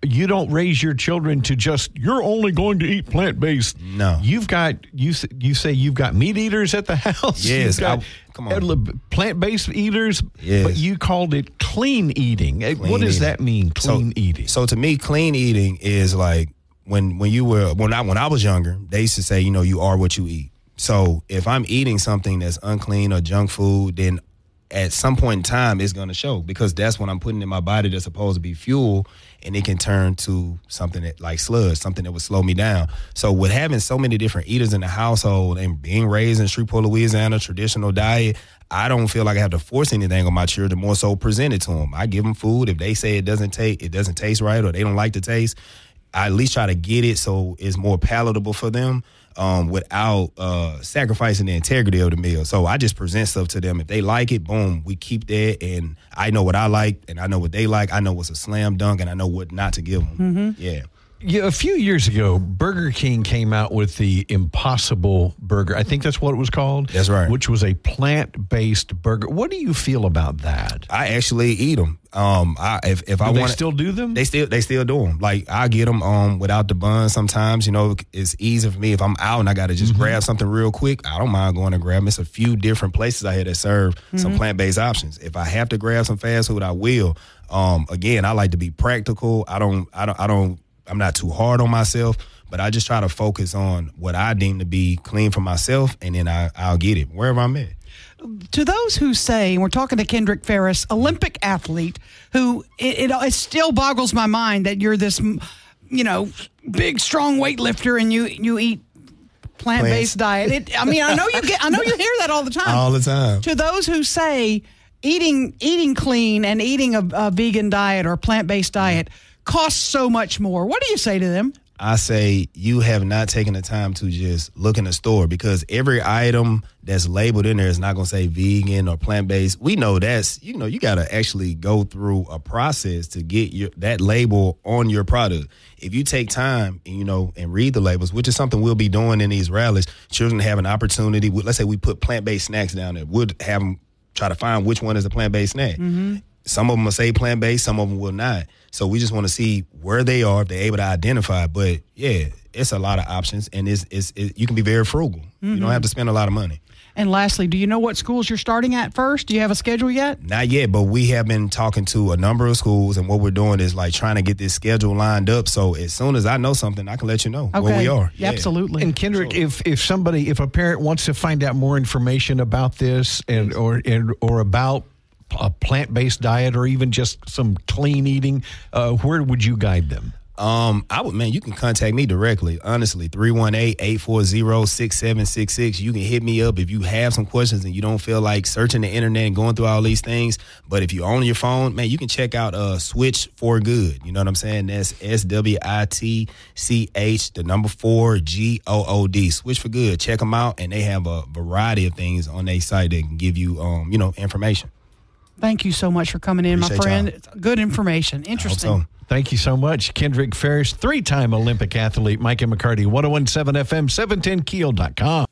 you don't raise your children to just, you're only going to eat plant-based. No. You've got, you s- you say you've got meat eaters at the house. Yes. You've got I- come on. plant-based eaters, Yes. but you called it clean eating. Uh, Clean what does eating. that mean, clean so, eating? So to me, clean eating is like when when you were when I when I was younger, they used to say, you know, you are what you eat. So if I'm eating something that's unclean or junk food, then at some point in time it's going to show, because that's what I'm putting in my body that's supposed to be fuel, and it can turn to something that like sludge, something that would slow me down. So with having so many different eaters in the household and being raised in Shreveport, Louisiana, traditional diet, I don't feel like I have to force anything on my children, more so present it to them. I give them food. If they say it doesn't taste, it doesn't taste right, or they don't like the taste, I at least try to get it so it's more palatable for them. Um, without uh, sacrificing the integrity of the meal. So I just present stuff to them. If they like it, boom, we keep that. And I know what I like, and I know what they like. I know what's a slam dunk, and I know what not to give them. Mm-hmm. Yeah. Yeah, a few years ago, Burger King came out with the Impossible Burger. I think that's what it was called. That's right. Which was a plant-based burger. What do you feel about that? I actually eat them. Um, I if if Do I they want still do them? They still they still do them. Like I get them um without the bun. Sometimes, you know, it's easy for me if I'm out and I got to just mm-hmm. grab something real quick. I don't mind going to grab them. It's a few different places out here that serve mm-hmm. some plant based options. If I have to grab some fast food, I will. Um, again, I like to be practical. I don't I don't I don't I'm not too hard on myself, but I just try to focus on what I deem to be clean for myself, and then I I'll get it wherever I'm at. To those who say, and we're talking to Kendrick Ferris, Olympic athlete, who it, it, it still boggles my mind that you're this, you know, big, strong weightlifter and you you eat plant-based diet. It, I mean, I know you get, I know you hear that all the time. All the time. To those who say eating eating clean and eating a, a vegan diet or plant-based diet costs so much more, what do you say to them? I say you have not taken the time to just look in the store, because every item that's labeled in there is not going to say vegan or plant-based. We know that's, you know, you got to actually go through a process to get your that label on your product. If you take time and, you know, and read the labels, which is something we'll be doing in these rallies, children have an opportunity. Let's say we put plant-based snacks down there. We'll have them try to find which one is a plant-based snack. Mm-hmm. Some of them will say plant-based, some of them will not. So we just want to see where they are, if they're able to identify. But, yeah, it's a lot of options, and it's, it's it, you can be very frugal. Mm-hmm. You don't have to spend a lot of money. And lastly, do you know what schools you're starting at first? Do you have a schedule yet? Not yet, but we have been talking to a number of schools, and what we're doing is, like, trying to get this schedule lined up. So as soon as I know something, I can let you know okay. where we are. Yeah. Absolutely. And Kendrick, if if somebody, if a parent wants to find out more information about this and or and or about a plant-based diet or even just some clean eating, uh, where would you guide them? Um, I would, man, you can contact me directly, honestly, three one eight, eight four zero, six seven six six. You can hit me up if you have some questions and you don't feel like searching the internet and going through all these things. But if you own your phone, man, you can check out uh, Switch for Good. You know what I'm saying? That's S W I T C H, the number four, G O O D. Switch for Good. Check them out, and they have a variety of things on their site that can give you, um, you know, information. Thank you so much for coming in, Appreciate my friend. y'all. It's good information. Interesting. I hope so. Thank you so much, Kendrick Ferris, three-time Olympic athlete, Micah McCarty, ten seventeen F M, seven ten keel dot com.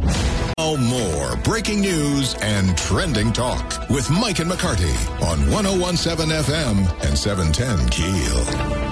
Now more breaking news and trending talk with Mike and McCarty on ten seventeen F M and seven ten Keel.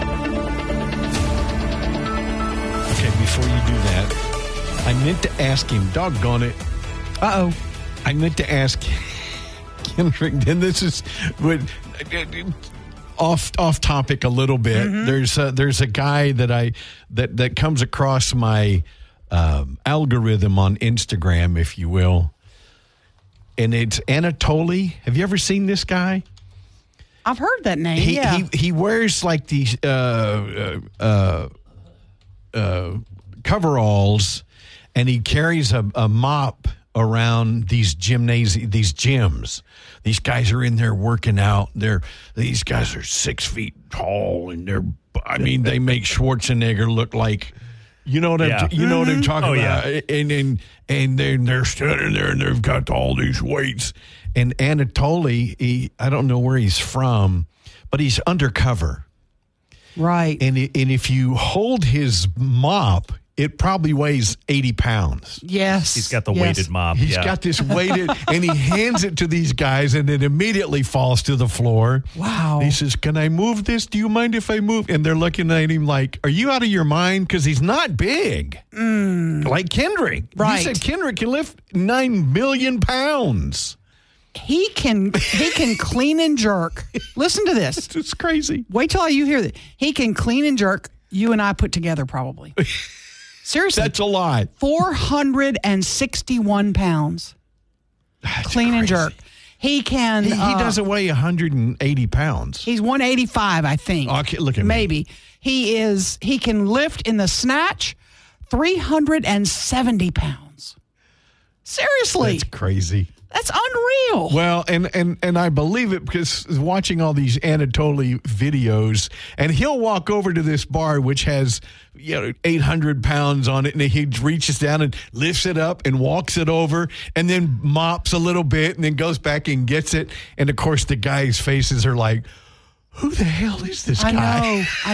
Okay, before you do that, I meant to ask him, doggone it. Uh-oh. I meant to ask Kendrick, and this is what, off off topic a little bit. Mm-hmm. There's a, there's a guy that I that that comes across my um, algorithm on Instagram, if you will, and it's Anatoly. Have you ever seen this guy? I've heard that name. He yeah, he, he wears like these uh, uh, uh, coveralls, and he carries a, a mop around these gymnasium, these gyms. These guys are in there working out. They're these guys are six feet tall, and they're. I mean, they make Schwarzenegger look like, you know what I'm. Yeah. You know what I'm talking Oh, about. yeah. And and and they're they're standing there, and they've got all these weights. And Anatoly, he, I don't know where he's from, but he's undercover. right. And and if you hold his mop, it probably weighs eighty pounds. Yes. He's got the yes. weighted mop. He's yeah. got this weighted, and he hands it to these guys, and it immediately falls to the floor. Wow. He says, "Can I move this? Do you mind if I move?" And they're looking at him like, "Are you out of your mind?" Because he's not big. Mm. Like Kendrick. Right. He said Kendrick can lift nine million pounds. He can he can clean and jerk. Listen to this. It's crazy. Wait till you hear that. He can clean and jerk you and I put together probably. Seriously. That's a lot. four hundred sixty-one pounds. That's clean and crazy. jerk. He can. He, he uh, doesn't weigh one hundred eighty pounds. He's one eighty-five, I think. Okay, look at me. Maybe. He is. He can lift in the snatch three hundred seventy pounds. Seriously. That's crazy. That's unreal. Well, and, and, and I believe it because watching all these Anatoly videos, and he'll walk over to this bar, which has, you know, eight hundred pounds on it, and he reaches down and lifts it up and walks it over and then mops a little bit and then goes back and gets it. And, of course, the guys' faces are like, who the hell is this I guy? know. I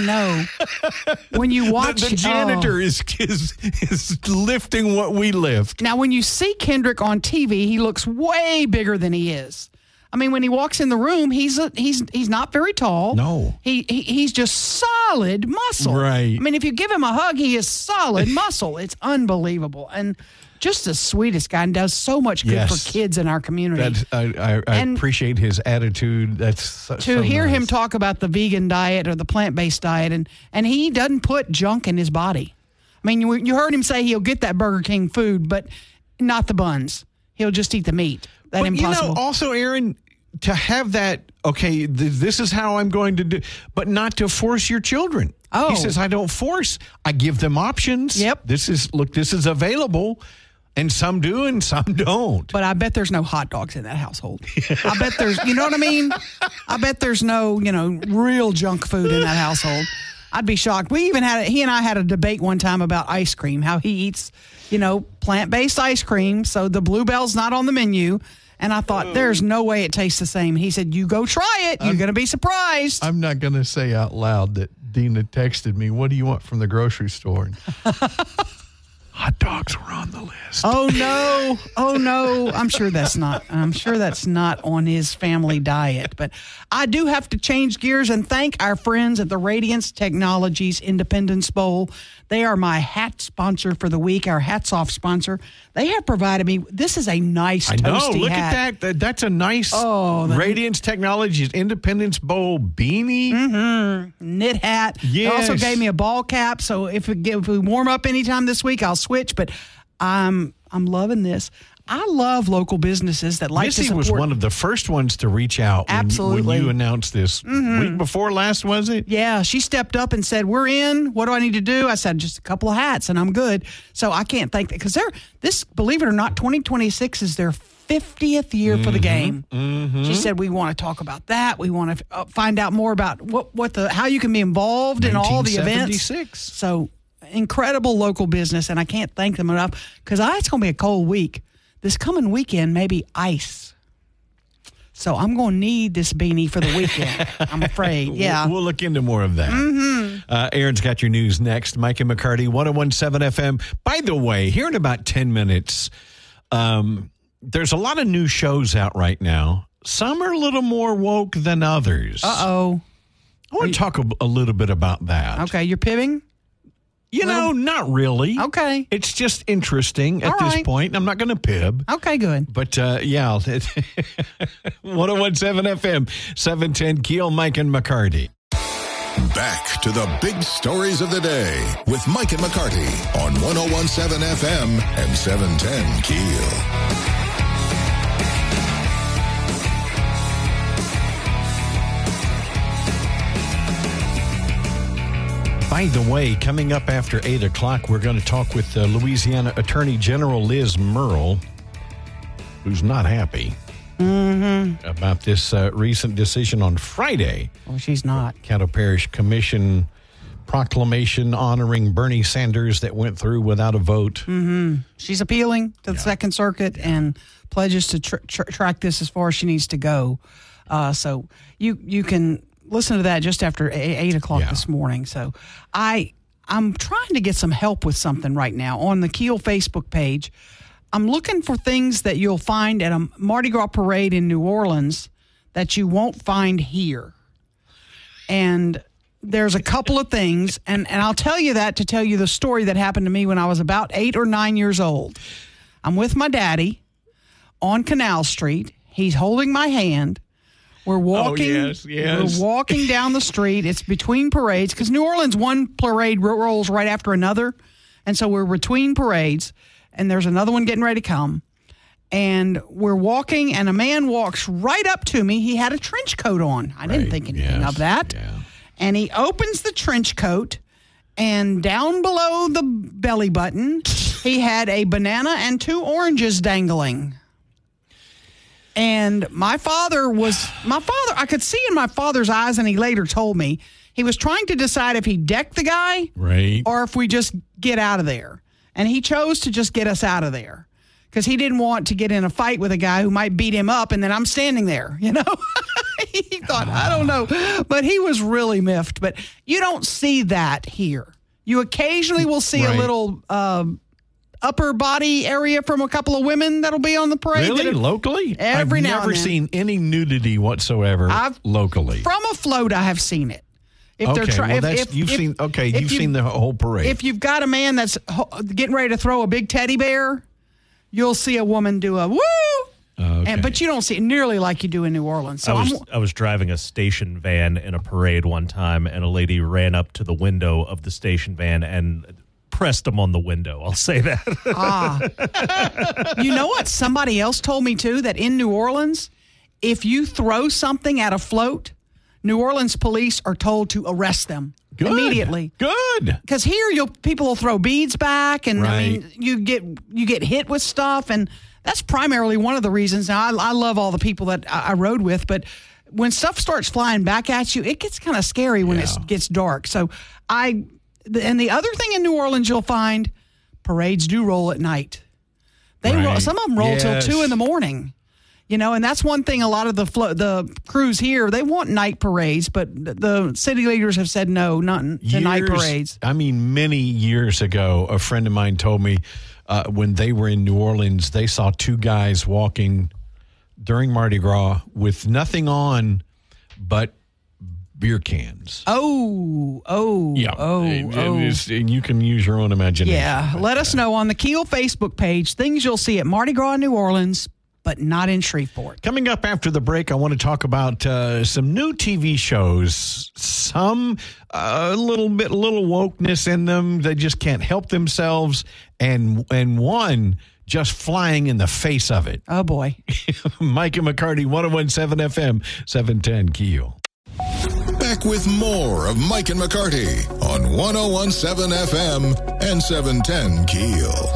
know. When you watch. The, the janitor oh. is, is is lifting what we lift. Now, when you see Kendrick on T V, he looks way bigger than he is. I mean, when he walks in the room, he's a, he's he's not very tall. No. He, he he's just solid muscle. Right. I mean, if you give him a hug, he is solid muscle. It's unbelievable. And just the sweetest guy and does so much good Yes. for kids in our community. That's, I, I, I And- appreciate his attitude. That's so, to so hear nice. him talk about the vegan diet or the plant-based diet, and, and he doesn't put junk in his body. I mean, you, you heard him say he'll get that Burger King food, but not the buns. He'll just eat the meat. That But impossible. you know, also, Aaron, to have that, okay, th- this is how I'm going to do, but not to force your children. Oh. He says, I don't force. I give them options. Yep. This is, look, this is available. And some do and some don't. But I bet there's no hot dogs in that household. I bet there's, you know what I mean? I bet there's no, you know, real junk food in that household. I'd be shocked. We even had, a, he and I had a debate one time about ice cream, how he eats, you know, plant-based ice cream. So the Bluebell's not on the menu. And I thought, there's no way it tastes the same. He said, you go try it. You're going to be surprised. I'm not going to say out loud that Dina texted me, what do you want from the grocery store? Hot dogs were on the list. Oh no! Oh no! I'm sure that's not. I'm sure that's not on his family diet. But I do have to change gears and thank our friends at the Radiance Technologies Independence Bowl. They are my hat sponsor for the week. Our hats off sponsor. They have provided me. This is a nice I know. toasty Look hat. at that. That- That's a nice Oh, the- Radiance Technologies Independence Bowl beanie. Mm-hmm. Knit hat. They also Yes. gave me a ball cap. So if we, if we warm up anytime this week, I'll switch. But I'm I'm loving this. I love local businesses that like to Missy support. was one of the first ones to reach out when, Absolutely. when you announced this. Week before last, was it? Yeah, she stepped up and said, "We're in. What do I need to do?" I said, "Just a couple of hats, and I'm good." So I can't thank that because they're this. Believe it or not, twenty twenty-six is their fiftieth year for the game. Mm-hmm. She said, "We want to talk about that. We want to uh, find out more about what what the how you can be involved in all the events." nineteen seventy-six. So incredible local business, and I can't thank them enough because it's going to be a cold week. This coming weekend, maybe ice. So I'm going to need this beanie for the weekend, I'm afraid. Yeah. We'll, we'll look into more of that. Mm-hmm. Uh, Aaron's got your news next. Mike and McCarty, ten seventeen F M. By the way, here in about ten minutes, um, there's a lot of new shows out right now. Some are a little more woke than others. Uh-oh. I want to talk a, a little bit about that. Okay, you're pivoting? You know, not really. Okay. It's just interesting at All this right. point. I'm not going to pib. Okay, good. But, uh, yeah, ten seventeen F M, seven ten Keel, Mike and McCarty. Back to the big stories of the day with Mike and McCarty on ten seventeen F M and seven ten Keel. By the way, coming up after eight o'clock, we're going to talk with uh, Louisiana Attorney General Liz Murrill, who's not happy Mm-hmm. about this uh, recent decision on Friday. Well, she's not. Caddo Parish Commission proclamation honoring Bernie Sanders that went through without a vote. Mm-hmm. She's appealing to the Second Circuit and pledges to tr- tr- track this as far as she needs to go. Uh, so you you can listen to that just after eight o'clock Yeah. this morning. So I I'm trying to get some help with something right now on the Keel Facebook page. I'm looking for things that you'll find at a Mardi Gras parade in New Orleans that you won't find here. And there's a couple of things, and, and I'll tell you that to tell you the story that happened to me when I was about eight or nine years old. I'm with my daddy on Canal Street. He's holding my hand. We're walking. Oh, yes, yes. We're walking down the street. It's between parades because New Orleans, one parade rolls right after another, and so we're between parades. And there's another one getting ready to come. And we're walking, and a man walks right up to me. He had a trench coat on. I didn't Right, think anything yes, of that. yeah. And he opens the trench coat, and down below the belly button, he had a banana and two oranges dangling. And my father was, my father, I could see in my father's eyes, and he later told me, he was trying to decide if he decked the guy Right. or if we just get out of there. And he chose to just get us out of there because he didn't want to get in a fight with a guy who might beat him up, and then I'm standing there, you know? He thought, I don't know. But he was really miffed. But you don't see that here. You occasionally will see Right. a little uh, upper body area from a couple of women that'll be on the parade. Really? that are- Locally? Every I've now never and then. seen any nudity whatsoever I've- locally. From a float, I have seen it. If okay, try- well, if- that's, if- you've if- seen, okay, if you've you- seen the whole parade. If you've got a man that's ho- getting ready to throw a big teddy bear, you'll see a woman do a woo. Okay. And but you don't see it nearly like you do in New Orleans. So I was I'm, I was driving a station van in a parade one time, and a lady ran up to the window of the station van and pressed him on the window. I'll say that. you know what? Somebody else told me too that in New Orleans, if you throw something at a float, New Orleans police are told to arrest them Good. immediately. Good. Because here, you'll people will throw beads back, and I Right. mean, you get you get hit with stuff, and that's primarily one of the reasons. Now, I, I love all the people that I, I rode with, but when stuff starts flying back at you, it gets kind of scary when Yeah. it gets dark. So, I the, and the other thing in New Orleans, you'll find parades do roll at night. They roll, Right. some of them roll Yes. till two in the morning. You know, and that's one thing. A lot of the flo- the crews here, they want night parades, but the, the city leaders have said no, not to night Years- parades. I mean, many years ago, a friend of mine told me uh, when they were in New Orleans, they saw two guys walking during Mardi Gras with nothing on but beer cans. Oh, oh, Yeah. oh, It- it oh. is- and you can use your own imagination. Yeah, But, let uh, us know on the Keel Facebook page things you'll see at Mardi Gras, New Orleans, but not in Shreveport. Coming up after the break, I want to talk about uh, some new T V shows. Some a uh, little bit, little wokeness in them. They just can't help themselves, and and one just flying in the face of it. Oh boy, Mike and McCarty, one oh one seven F M, seven ten Keel. Back with more of Mike and McCarty on one oh one seven F M and seven ten Keel.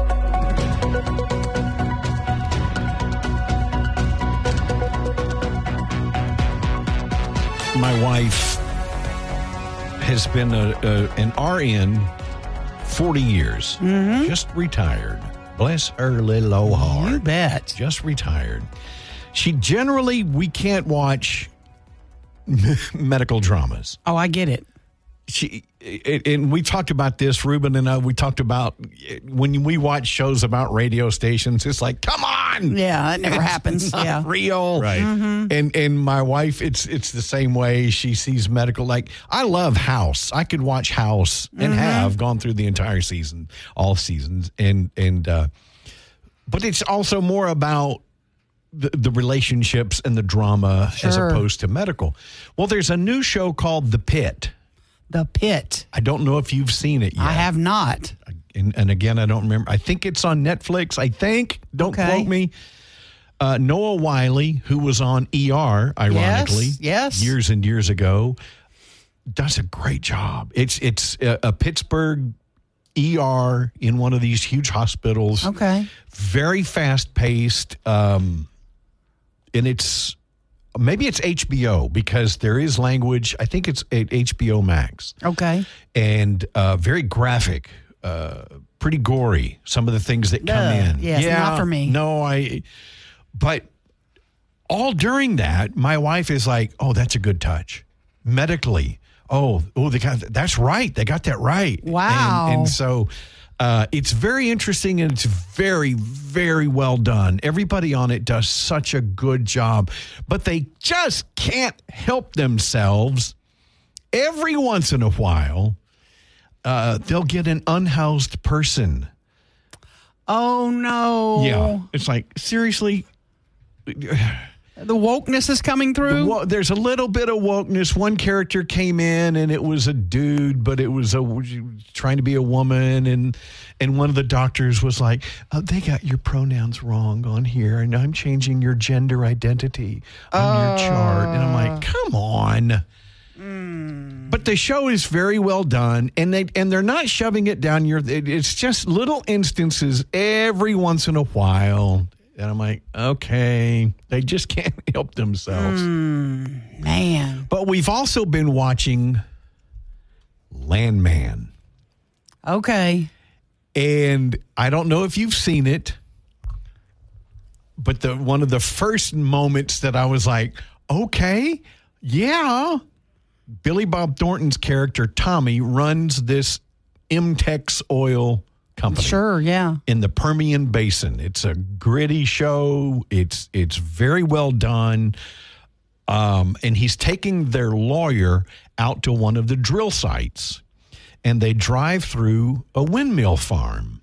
My wife has been a, a, an R N forty years, Mm-hmm. just retired. Bless her little old heart. you bet. Just retired. She generally, we can't watch medical dramas. Oh, I get it. She and we talked about this, Ruben and I. We talked about when we watch shows about radio stations. It's like, come on, Yeah, that never It's happens. not Yeah, real, Right. And and my wife, it's it's the same way. She sees medical. Like, I love House. I could watch House and have gone through the entire season, all seasons, and and uh, but it's also more about the, the relationships and the drama as Sure. opposed to medical. Well, there's a new show called The Pit. The Pit. I don't know if you've seen it yet. I have not. And, and again, I don't remember. I think it's on Netflix. I think. Don't Okay. quote me. Uh, Noah Wiley, who was on E R, ironically, Yes, yes. years and years ago, does a great job. It's it's a, a Pittsburgh E R in one of these huge hospitals. Okay. Very fast paced, um, and it's maybe it's H B O because there is language. I think it's at H B O Max. Okay. And uh, very graphic, uh, pretty gory. Some of the things that come Ugh, in. yes, not for me. No, I. But all during that, my wife is like, "Oh, that's a good touch. medically. Oh, oh, they got that's right. They got that right. Wow. And, and so uh, it's very interesting, and it's very, very well done. Everybody on it does such a good job, but they just can't help themselves. Every once in a while, uh, they'll get an unhoused person. Oh, no. Yeah. It's like, seriously? The wokeness is coming through? Well, there's a little bit of wokeness. One character came in, and it was a dude, but it was a trying to be a woman, and and one of the doctors was like, oh, they got your pronouns wrong on here, and I'm changing your gender identity on uh, your chart. And I'm like, come on. Mm. But the show is very well done, and they and they're not shoving it down your. It, it's just little instances every once in a while. And I'm like, okay, they just can't help themselves. Mm, man. But we've also been watching Landman. Okay. And I don't know if you've seen it, but the one of the first moments that I was like, okay, yeah. Billy Bob Thornton's character, Tommy, runs this M-Tex oil company. Sure, yeah. In the Permian Basin. It's a gritty show. It's it's very well done. Um, and he's taking their lawyer out to one of the drill sites. And they drive through a windmill farm.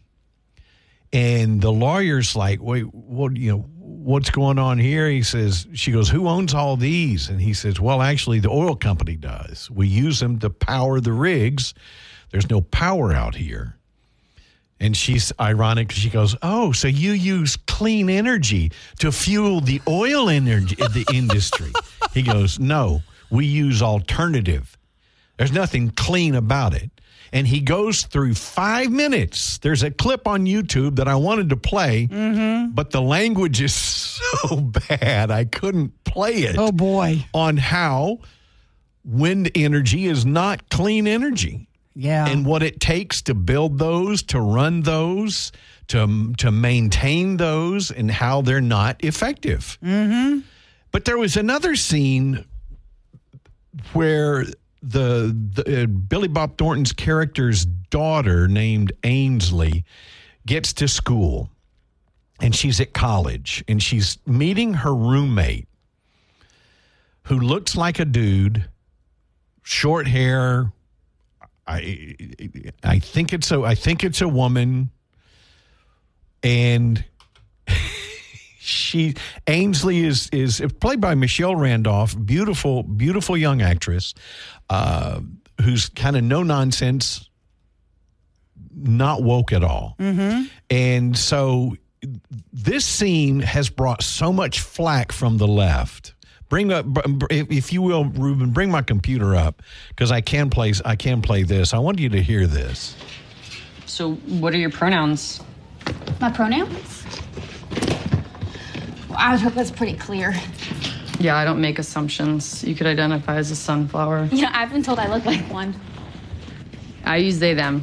And the lawyer's like, wait, what, you know, what's going on here? He says, she goes, who owns all these? And he says, well, actually, the oil company does. We use them to power the rigs. There's no power out here. And she's ironic. She goes, oh, so you use clean energy to fuel the oil energy the industry. He goes, no, we use alternative. There's nothing clean about it. And he goes through five minutes. There's a clip on YouTube that I wanted to play, mm-hmm. but the language is so bad I couldn't play it. Oh, boy. On how wind energy is not clean energy. Yeah. And what it takes to build those, to run those, to to maintain those, and how they're not effective. Mm-hmm. But there was another scene where the, the uh, Billy Bob Thornton's character's daughter, named Ainsley, gets to school, and she's at college, and she's meeting her roommate, who looks like a dude, short hair. I I think it's a I think it's a woman, and she Ainsley is is played by Michelle Randolph, beautiful beautiful young actress, uh, who's kind of no nonsense, not woke at all, mm-hmm. and so this scene has brought so much flack from the left. Bring up, if you will, Ruben. Bring my computer up because I can play. I can play this. I want you to hear this. So, what are your pronouns? My pronouns? Well, I would hope that's pretty clear. Yeah, I don't make assumptions. You could identify as a sunflower. You know, I've been told I look like one. I use they, them.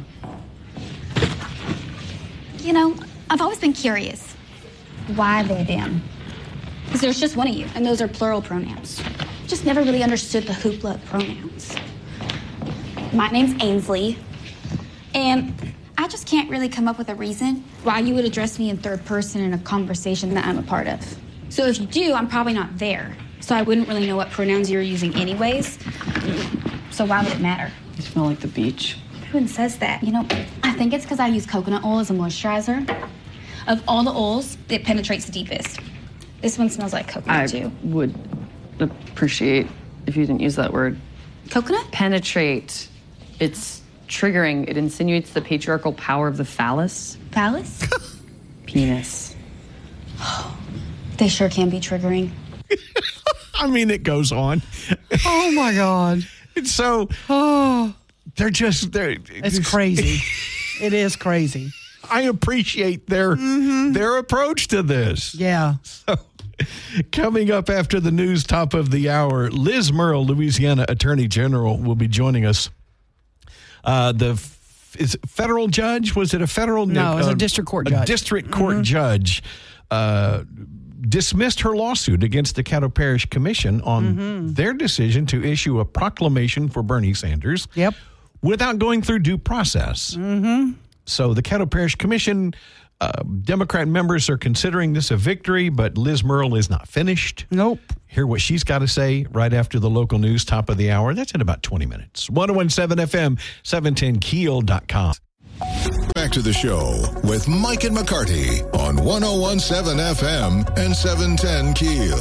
You know, I've always been curious. Why they, them? Because there's just one of you, and those are plural pronouns. Just never really understood the hoopla of pronouns. My name's Ainsley, and I just can't really come up with a reason why you would address me in third person in a conversation that I'm a part of. So if you do, I'm probably not there. So I wouldn't really know what pronouns you're using anyways. So why would it matter? You smell like the beach. Who says that? You know, I think it's because I use coconut oil as a moisturizer. Of all the oils, it penetrates the deepest. This one smells like coconut, I too. I would appreciate if you didn't use that word. Coconut? Penetrate. It's triggering. It insinuates the patriarchal power of the phallus. Phallus? Penis. They sure can be triggering. I mean, it goes on. Oh, my God. And so, oh, they're just, they're. It's crazy. It is crazy. I appreciate their mm-hmm. their approach to this. Yeah. So, coming up after the news, top of the hour, Liz Murrill, Louisiana Attorney General, will be joining us. Uh, the f- is federal judge? Was it a federal? No, it was uh, a district court a judge. district court mm-hmm. judge uh, dismissed her lawsuit against the Caddo Parish Commission on mm-hmm. their decision to issue a proclamation for Bernie Sanders yep. without going through due process. Mm-hmm. So the Caddo Parish Commission, uh, Democrat members are considering this a victory, but Liz Murrill is not finished. Nope. Hear what she's got to say right after the local news, top of the hour. That's in about twenty minutes. ten seventeen F M, seven ten keel dot com. Back to the show with Mike and McCarty on ten seventeen F M and seven ten Keel.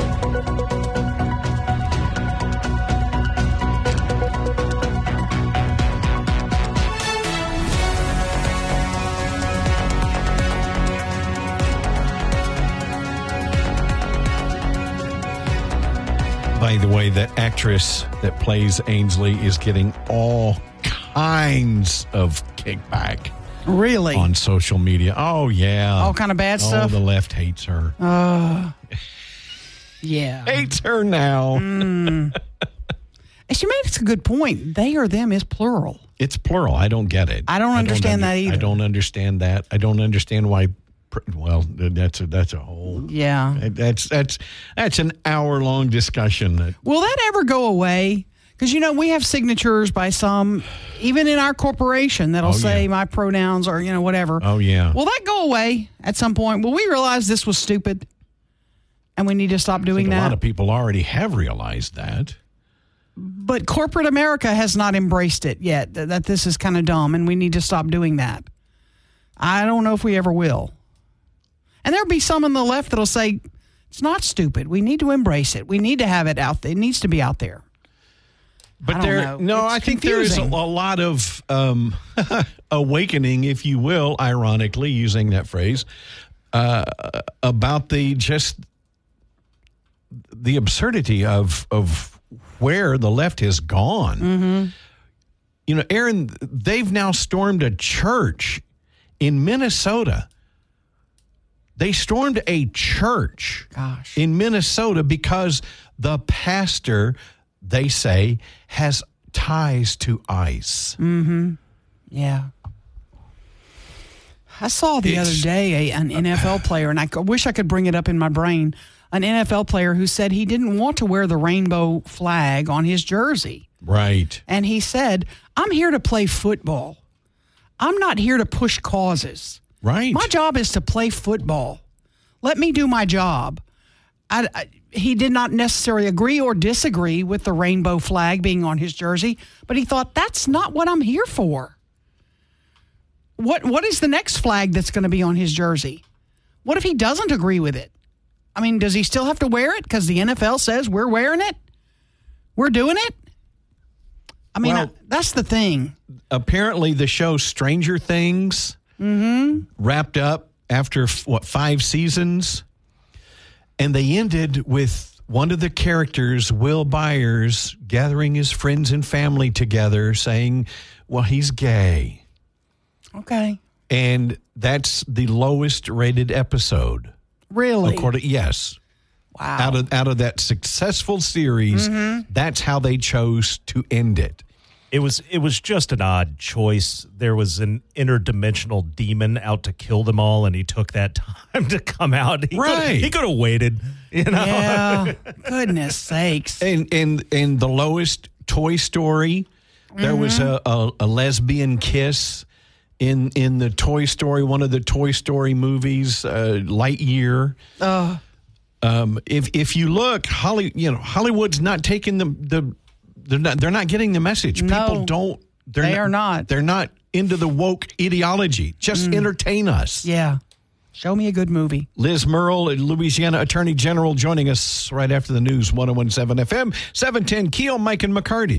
By the way, the actress that plays Ainsley is getting all kinds of kickback. Really? On social media. Oh, yeah. All kind of bad stuff? Oh, the left hates her. Uh, yeah. Hates her now. Mm. And she makes a good point. They or them is plural. It's plural. I don't get it. I don't I understand don't under, that either. I don't understand that. I don't understand why. Well, that's a, that's a whole. Yeah. That's that's that's an hour long discussion. That, Will that ever go away? Because, you know, we have signatures by some, even in our corporation, that'll oh, say yeah. my pronouns or, you know, whatever. Oh, yeah. Will that go away at some point? Will we realize this was stupid and we need to stop doing I think that? A lot of people already have realized that. But corporate America has not embraced it yet, that, that this is kind of dumb and we need to stop doing that. I don't know if we ever will. And there'll be some on the left that'll say, it's not stupid. We need to embrace it. We need to have it out there. It needs to be out there. But I there, don't know. no, It's I think there is a, confusing. a lot of um, awakening, if you will, ironically, using that phrase, uh, about the just the absurdity of of where the left has gone. Mm-hmm. You know, Aaron, they've now stormed a church in Minnesota. They stormed a church Gosh. in Minnesota because the pastor, they say, has ties to ICE. Mm-hmm. Yeah. I saw the It's- other day a, an N F L player, and I c- wish I could bring it up in my brain, an N F L player who said he didn't want to wear the rainbow flag on his jersey. Right. And he said, I'm here to play football. I'm not here to push causes. Right. My job is to play football. Let me do my job. I, I, he did not necessarily agree or disagree with the rainbow flag being on his jersey, but he thought, that's not what I'm here for. What What is the next flag that's going to be on his jersey? What if he doesn't agree with it? I mean, does he still have to wear it because the N F L says we're wearing it? We're doing it? I mean, Well- I, that's the thing. Apparently, the show Stranger Things wrapped up after, what, five seasons? And they ended with one of the characters, Will Byers, gathering his friends and family together saying, well, he's gay. Okay. And that's the lowest rated episode. Really? According, yes. Wow. Out of out of that successful series, that's how they chose to end it. It was it was just an odd choice. There was an interdimensional demon out to kill them all, and he took that time to come out. He Right. Could, he could have waited. You know. Yeah. Goodness sakes. And and and the lowest Toy Story, there was a, a, a lesbian kiss in in the Toy Story, one of the Toy Story movies, uh, Lightyear. Oh. Um, if if you look, Holly, you know Hollywood's not taking the the they're not they're not getting the message. No, People don't. They're they are not. They're not into the woke ideology. Just entertain us. Yeah. Show me a good movie. Liz Murrill, Louisiana Attorney General, joining us right after the news. ten seventeen F M, seven ten Keel, Mike and McCarty.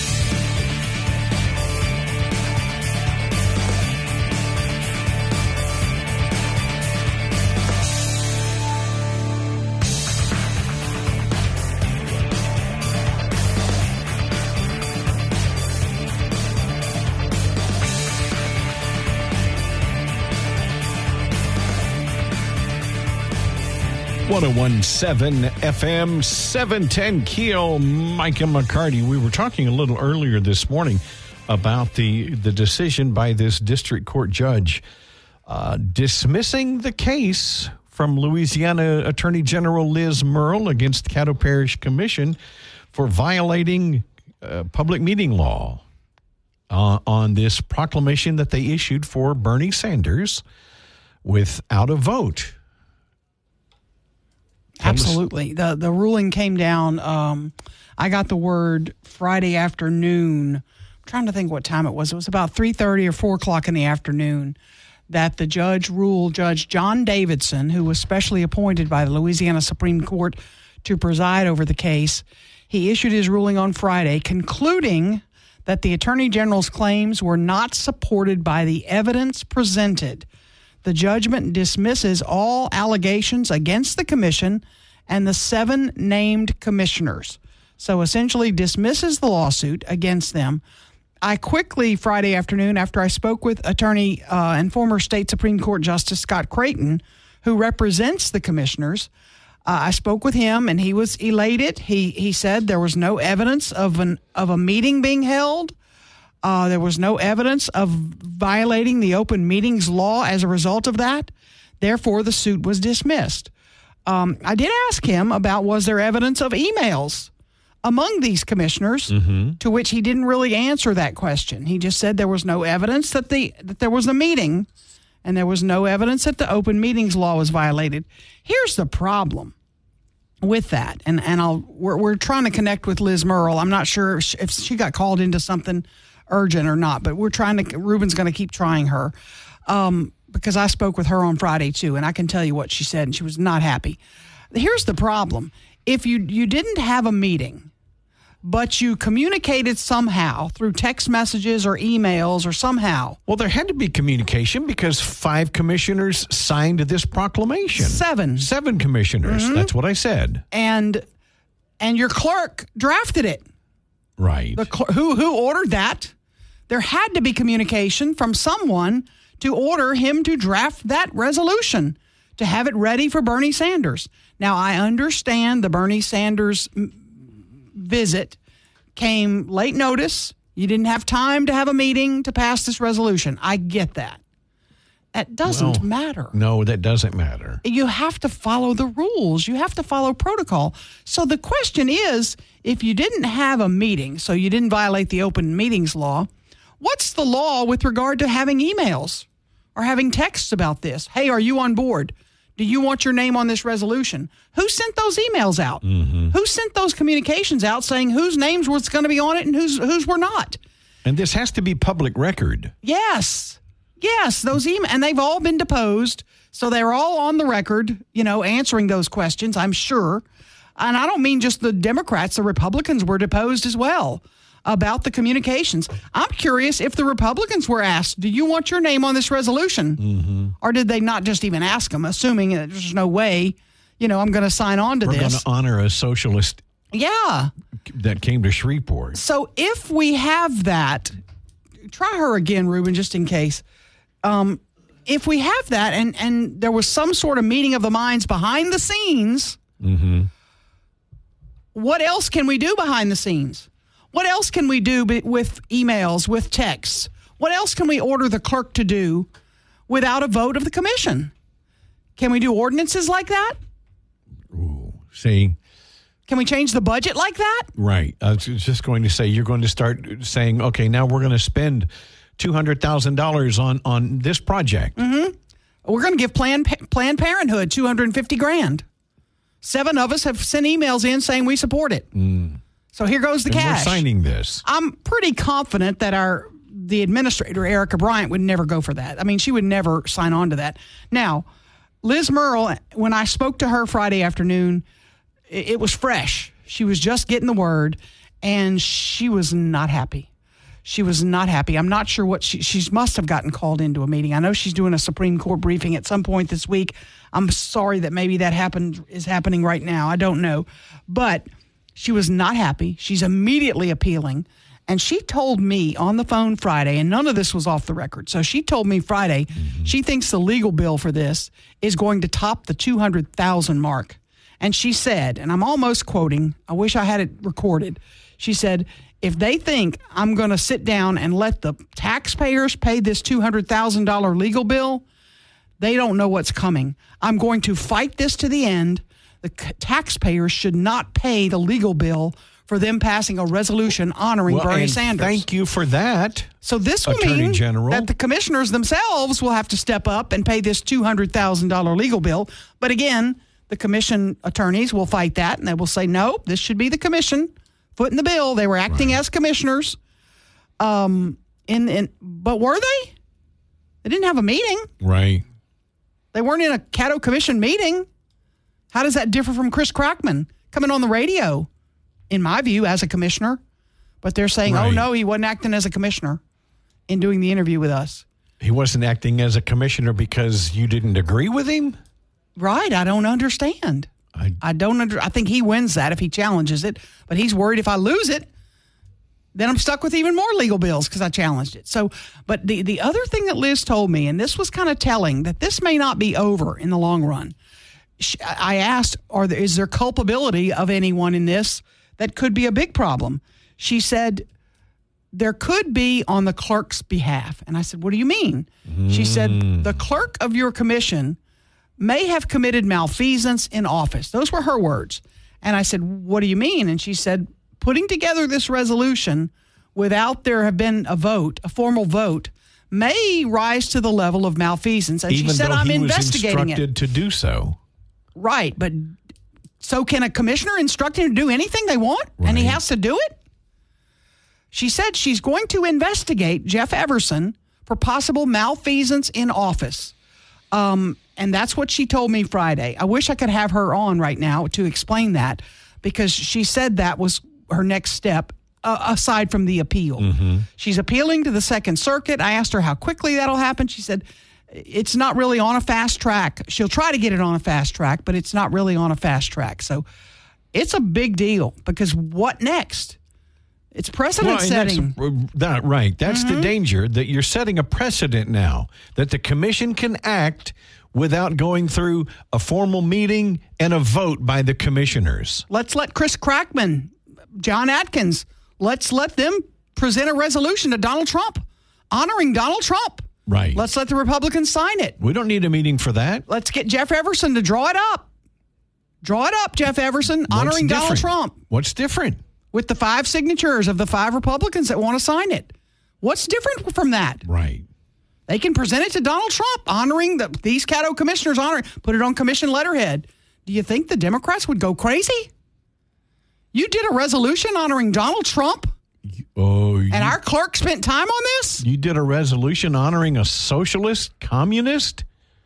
ten seventeen F M, seven ten Keel, Mike and McCarty. We were talking a little earlier this morning about the, the decision by this district court judge uh, dismissing the case from Louisiana Attorney General Liz Murrill against Caddo Parish Commission for violating uh, public meeting law uh, on this proclamation that they issued for Bernie Sanders without a vote. Absolutely. The the ruling came down. Um, I got the word Friday afternoon. I'm trying to think what time it was. It was about three thirty or four o'clock in the afternoon that the judge ruled, Judge John Davidson, who was specially appointed by the Louisiana Supreme Court to preside over the case, he issued his ruling on Friday, concluding that the Attorney General's claims were not supported by the evidence presented. The judgment dismisses all allegations against the commission and the seven named commissioners. So essentially dismisses the lawsuit against them. I quickly, Friday afternoon, after I spoke with attorney uh, and former state Supreme Court Justice Scott Creighton, who represents the commissioners, uh, I spoke with him and he was elated. He he said there was no evidence of an of a meeting being held. Uh, there was no evidence of violating the open meetings law as a result of that. Therefore, the suit was dismissed. Um, I did ask him about was there evidence of emails among these commissioners, mm-hmm. to which he didn't really answer that question. He just said there was no evidence that the that there was a meeting, and there was no evidence that the open meetings law was violated. Here's the problem with that, and and I'll we're, we're trying to connect with Liz Murrill. I'm not sure if she, if she got called into something urgent or not, but we're trying to. Ruben's going to keep trying her um, because I spoke with her on Friday too, and I can tell you what she said, and she was not happy. Here's the problem: if you you didn't have a meeting, but you communicated somehow through text messages or emails or somehow. Well, there had to be communication because five commissioners signed this proclamation. Seven. Seven commissioners. Mm-hmm. That's what I said. And and your clerk drafted it. Right. The cl- who who ordered that? There had to be communication from someone to order him to draft that resolution, to have it ready for Bernie Sanders. Now, I understand the Bernie Sanders visit came late notice. You didn't have time to have a meeting to pass this resolution. I get that. That doesn't well, matter. No, that doesn't matter. You have to follow the rules. You have to follow protocol. So the question is, if you didn't have a meeting, so you didn't violate the open meetings law, what's the law with regard to having emails or having texts about this? Hey, are you on board? Do you want your name on this resolution? Who sent those emails out? Mm-hmm. Who sent those communications out saying whose names was going to be on it and whose whose were not? And this has to be public record. Yes. Yes, those emails, and they've all been deposed, so they're all on the record, you know, answering those questions, I'm sure. And I don't mean just the Democrats, the Republicans were deposed as well about the communications. I'm curious if the Republicans were asked, do you want your name on this resolution? Mm-hmm. Or did they not just even ask them, assuming that there's no way, you know, I'm going to sign on to We're this. We're going to honor a socialist yeah. that came to Shreveport. So if we have that, try her again, Ruben, just in case. Um, if we have that and, and there was some sort of meeting of the minds behind the scenes, mm-hmm. what else can we do behind the scenes? What else can we do with emails, with texts? What else can we order the clerk to do without a vote of the commission? Can we do ordinances like that? Ooh, see. Can we change the budget like that? Right. I was just going to say, you're going to start saying, okay, now we're going to spend two hundred thousand dollars on, on this project. Mm-hmm. We're going to give Planned, Planned Parenthood two hundred fifty grand. Seven of us have sent emails in saying we support it. Mm. So here goes the and cash. We're signing this. I'm pretty confident that our the administrator, Erica Bryant, would never go for that. I mean, she would never sign on to that. Now, Liz Murrill, when I spoke to her Friday afternoon, it, it was fresh. She was just getting the word, and she was not happy. She was not happy. I'm not sure what she, she must have gotten called into a meeting. I know she's doing a Supreme Court briefing at some point this week. I'm sorry that maybe that happened is happening right now. I don't know. But she was not happy. She's immediately appealing. And she told me on the phone Friday, and none of this was off the record. So she told me Friday, mm-hmm. she thinks the legal bill for this is going to top the two hundred thousand mark. And she said, and I'm almost quoting, I wish I had it recorded. She said, if they think I'm going to sit down and let the taxpayers pay this two hundred thousand dollars legal bill, They don't know what's coming. I'm going to fight this to the end. The c- taxpayers should not pay the legal bill for them passing a resolution honoring Well, Bernie and Sanders. Thank you for that. So this will Attorney mean General. that the commissioners themselves will have to step up and pay this two hundred thousand dollars legal bill. But again, the commission attorneys will fight that, and they will say, no, this should be the commission footing the bill. They were acting Right. as commissioners. Um, in, in, but were they? They didn't have a meeting. Right. They weren't in a Caddo Commission meeting. How does that differ from Chris Crackman coming on the radio, in my view, as a commissioner? But they're saying, Right. oh, no, he wasn't acting as a commissioner in doing the interview with us. He wasn't acting as a commissioner because you didn't agree with him? Right. I don't understand. I, I don't under, I think he wins that if he challenges it, but he's worried if I lose it, then I'm stuck with even more legal bills because I challenged it. So, but the, the other thing that Liz told me, and this was kind of telling, that this may not be over in the long run. She, I asked, are there, is there culpability of anyone in this that could be a big problem? She said, there could be on the clerk's behalf. And I said, what do you mean? Mm. She said, the clerk of your commission may have committed malfeasance in office. Those were her words. And I said, what do you mean? And she said, putting together this resolution without there have been a vote, a formal vote, may rise to the level of malfeasance. And even she said, though I'm he investigating was instructed it. to do so. Right. But so can a commissioner instruct him to do anything they want? Right. And he has to do it? She said she's going to investigate Jeff Everson for possible malfeasance in office. Um, and that's what she told me Friday. I wish I could have her on right now to explain that, because she said that was her next step, uh, aside from the appeal. Mm-hmm. She's appealing to the Second Circuit. I asked her how quickly that'll happen. She said it's not really on a fast track. She'll try to get it on a fast track, but it's not really on a fast track. So it's a big deal, because what next? It's precedent well, setting. That's, that, right. That's Mm-hmm. the danger, that you're setting a precedent now, that the commission can act without going through a formal meeting and a vote by the commissioners. Let's let Chris Crackman, John Atkins, let's let them present a resolution to Donald Trump, honoring Donald Trump. Right. Let's let the Republicans sign it. We don't need a meeting for that. Let's get Jeff Everson to draw it up. Draw it up, Jeff Everson, What's honoring Donald different? Trump What's different? with the five signatures of the five Republicans that want to sign it. What's different from that? Right. They can present it to Donald Trump, honoring the, these Caddo commissioners, honoring, put it on commission letterhead. Do you think the Democrats would go crazy? You did a resolution honoring Donald Trump, Oh, you, and our clerk spent time on this? you did a resolution honoring a socialist, communist?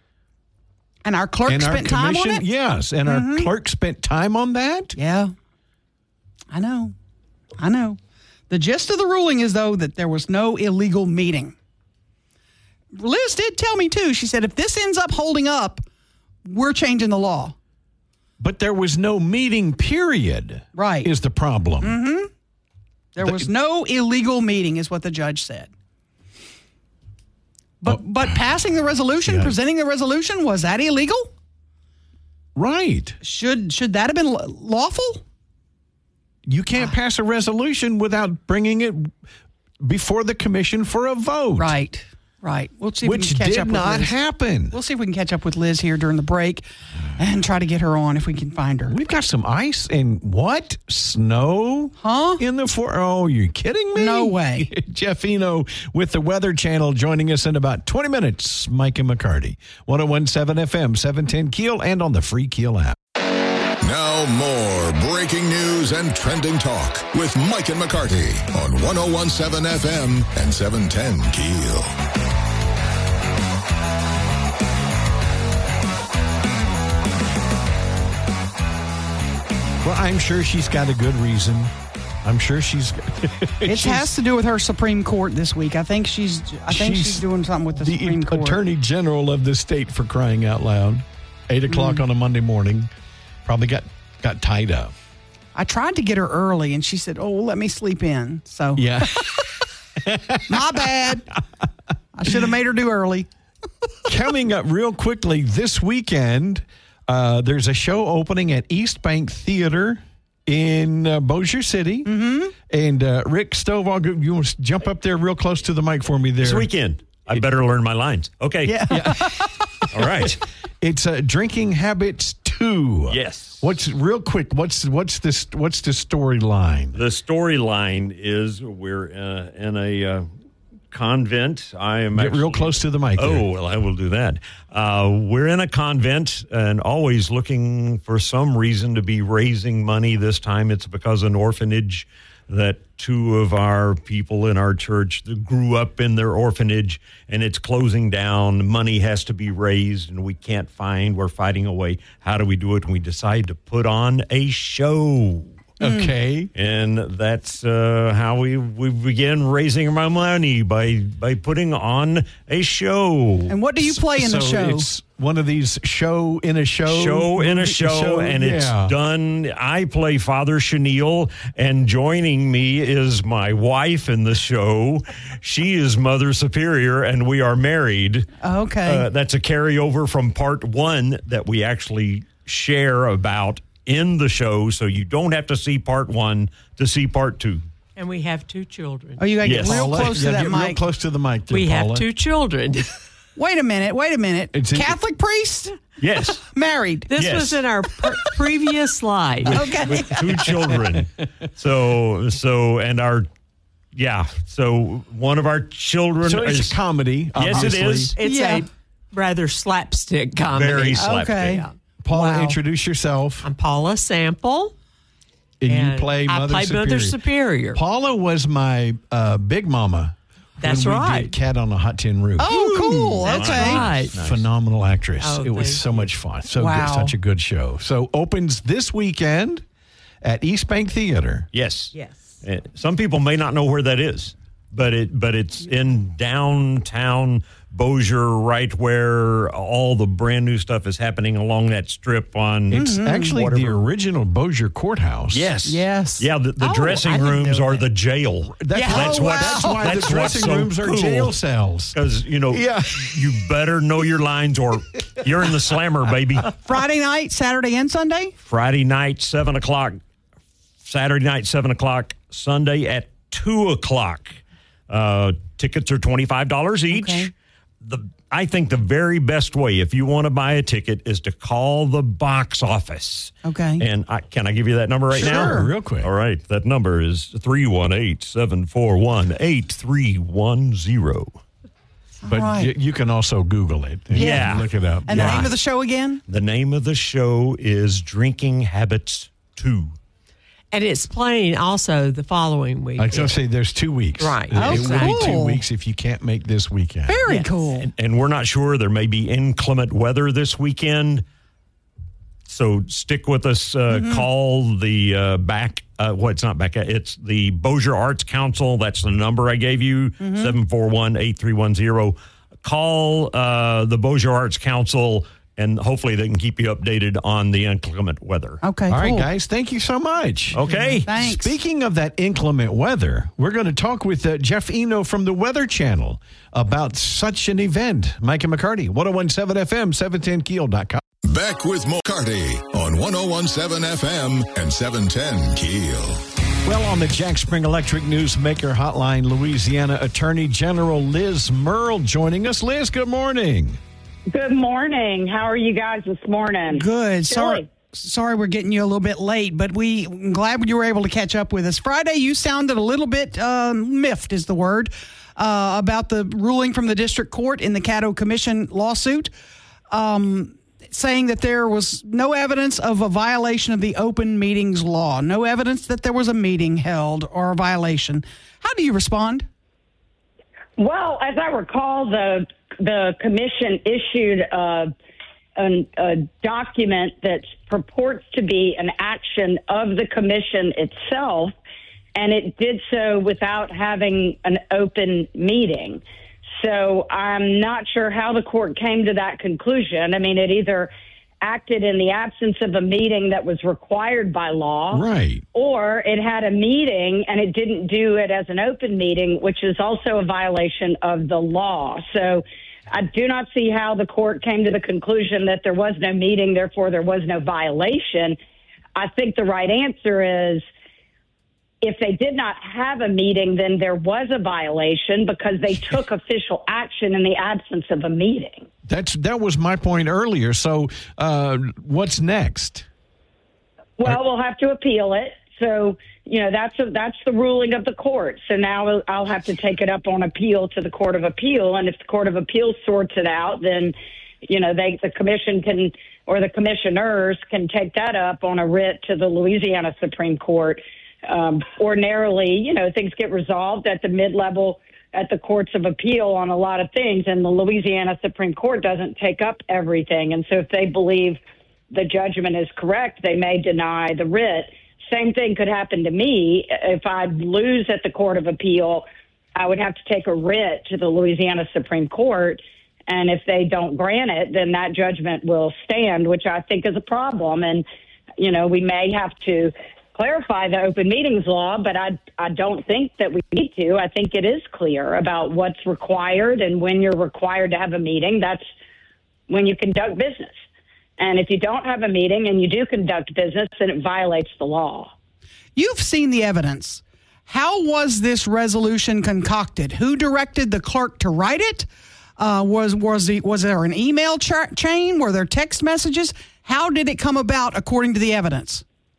And our clerk And our spent time on commission, it? yes, and Mhm. our clerk spent time on that? Yeah. I know. I know. The gist of the ruling is, though, that there was no illegal meeting. Liz did tell me, too. She said, if this ends up holding up, we're changing the law. But there was no meeting, period. Right. Is the problem. Mm-hmm. There The- was no illegal meeting, is what the judge said. But Oh. but passing the resolution, Yeah. presenting the resolution, was that illegal? Right. Should should that have been l- lawful? You can't pass a resolution without bringing it before the commission for a vote. Right. Right. We'll see if we Which can catch did up with not Liz. happen. We'll see if we can catch up with Liz here during the break and try to get her on if we can find her. We've got some ice and what? Snow? Huh? In the for Oh, you're kidding me? No way. Jeff Eno with the Weather Channel joining us in about twenty minutes. Mike and McCarty. one oh one point seven F M, seven ten Keel, and on the free Keel app. Now more breaking news and trending talk with Mike and McCarty on one oh one point seven F M and seven ten Keel. Well, I'm sure she's got a good reason. I'm sure she's. It she's has to do with her Supreme Court this week. I think she's. I think she's, She's doing something with the, the Supreme Court. Attorney General of the state, for crying out loud. Eight o'clock Mm. on a Monday morning. Probably got got tied up. I tried to get her early, and she said, "Oh, well, let me sleep in." So Yeah. my bad. I should have made her do early. Coming up real quickly this weekend, uh, there's a show opening at East Bank Theater in uh, Bossier City. Mm-hmm. And uh, Rick Stovall, you want to jump up there real close to the mic for me there? This weekend. I better learn my lines. Okay. Yeah. All right. It's uh, Drinking Habits two. Yes. What's real quick? What's what's this? What's the storyline? The storyline is we're uh, in a uh, convent. I am Get actually, real close to the mic. Oh, there. well, I will do that. Uh, we're in a convent and always looking for some reason to be raising money. This time it's because an orphanage that two of our people in our church grew up in their orphanage and it's closing down. Money has to be raised and we can't find. We're fighting away. How do we do it? And we decide to put on a show. Okay. And that's uh, how we, we begin raising my money, by by putting on a show. And what do you play in so the show? It's one of these show in a show. Show in a movie- show, and yeah. it's done. I play Father Chenille, and joining me is my wife in the show. She is Mother Superior, and we are married. Okay. Uh, that's a carryover from part one that we actually share about in the show, so you don't have to see part one to see part two. And we have two children. Oh, you got to Yes. get real Paula, close to yeah, that get real mic. close to the mic. There, We have Paula. two children. Wait a minute. Wait a minute. It's in- Catholic priest? Yes. Married. This Yes. was in our pr- previous slide. Okay. With two children. So, so, and our, yeah. So one of our children So it's is a comedy. Yes, it obviously. is. It's Yeah. a rather slapstick comedy. Very slapstick. Okay. Yeah. Paula, Wow. introduce yourself. I'm Paula Sample. And, and you play I Mother play Superior. Mother Superior. Paula was my uh, big mama. That's when we right. did Cat on a Hot Tin Roof. Oh, cool. That's Okay. right. Phenomenal actress. Oh, it was thank so much fun. So Wow. good, such a good show. So opens this weekend at East Bank Theater. Yes. Yes. Uh, Some people may not know where that is, but it but it's in downtown Bossier, right where all the brand new stuff is happening along that strip on. It's actually the whatever. original Bossier Courthouse. Yes. Yes. Yeah, the, the Oh, I dressing didn't rooms know are that. the jail. That's, Yeah. that's, Oh, why, wow. that's why That's the what's dressing so rooms are cool. jail cells. Because, you know, Yeah. you better know your lines or you're in the slammer, baby. Friday night, Saturday, and Sunday? Friday night, seven o'clock. Saturday night, seven o'clock. Sunday at two o'clock. Uh, tickets are twenty-five dollars each. Okay. The I think the very best way, if you want to buy a ticket, is to call the box office. Okay. And I, can I give you that number right now? Sure, real quick. All right. That number is three one eight, seven four one, eight three one zero. But Right. y- you can also Google it. and Yeah. Look it up. And Yeah. the name of the show again? The name of the show is Drinking Habits two. And it's playing also the following week. I was going to say there's two weeks. Right. It, Oh, it will be two cool. weeks if you can't make this weekend. Very Yes. cool. And we're not sure. There may be inclement weather this weekend. So stick with us. Uh, Call the uh, back. Uh, well, it's not back. It's the Bossier Arts Council. That's the number I gave you, seven four one, eight three one zero. Call uh, the Bossier Arts Council, and hopefully they can keep you updated on the inclement weather. Okay, All right, cool. guys. Thank you so much. Okay. Thanks. Speaking of that inclement weather, we're going to talk with uh, Jeff Eno from the Weather Channel about such an event. Mike and McCarty, ten seventeen F M, seven ten keel dot com. Back with McCarty on ten seventeen F M and seven ten Keel. Well, on the Jack Spring Electric Newsmaker Hotline, Louisiana Attorney General Liz Merle joining us. Liz, good morning. Good morning. How are you guys this morning? Good. Sorry. Chilly. Sorry we're getting you a little bit late, but we I'm glad you were able to catch up with us. Friday, you sounded a little bit um, miffed is the word, uh, about the ruling from the district court in the Caddo Commission lawsuit, um, saying that there was no evidence of a violation of the open meetings law, no evidence that there was a meeting held or a violation. How do you respond? Well, as I recall, the the commission issued a, an, a document that purports to be an action of the commission itself, and it did so without having an open meeting. So I'm not sure how the court came to that conclusion. I mean, it either acted in the absence of a meeting that was required by law, Right. or it had a meeting and it didn't do it as an open meeting, which is also a violation of the law. So I do not see how the court came to the conclusion that there was no meeting, therefore there was no violation. I think the right answer is, if they did not have a meeting, then there was a violation because they took official action in the absence of a meeting. That's that was my point earlier. So uh, what's next? Well, we'll have to appeal it. So, you know, that's a, that's the ruling of the court. So now I'll have to take it up on appeal to the Court of Appeal. And if the Court of Appeal sorts it out, then, you know, they the commission can, or the commissioners can take that up on a writ to the Louisiana Supreme Court. Um, ordinarily, you know, things get resolved at the mid-level at the courts of appeal on a lot of things, and the Louisiana Supreme Court doesn't take up everything. And so if they believe the judgment is correct, they may deny the writ. Same thing could happen to me. If I lose at the Court of Appeal, I would have to take a writ to the Louisiana Supreme Court, and if they don't grant it, then that judgment will stand, which I think is a problem. And, you know, we may have to clarify the open meetings law, but I, I don't think that we need to. I think it is clear about what's required, and when you're required to have a meeting, that's when you conduct business. And if you don't have a meeting and you do conduct business, then it violates the law. You've seen the evidence. How was this resolution concocted? Who directed the clerk to write it? Uh, was was the, was there an email cha- chain? Were there text messages? How did it come about according to the evidence?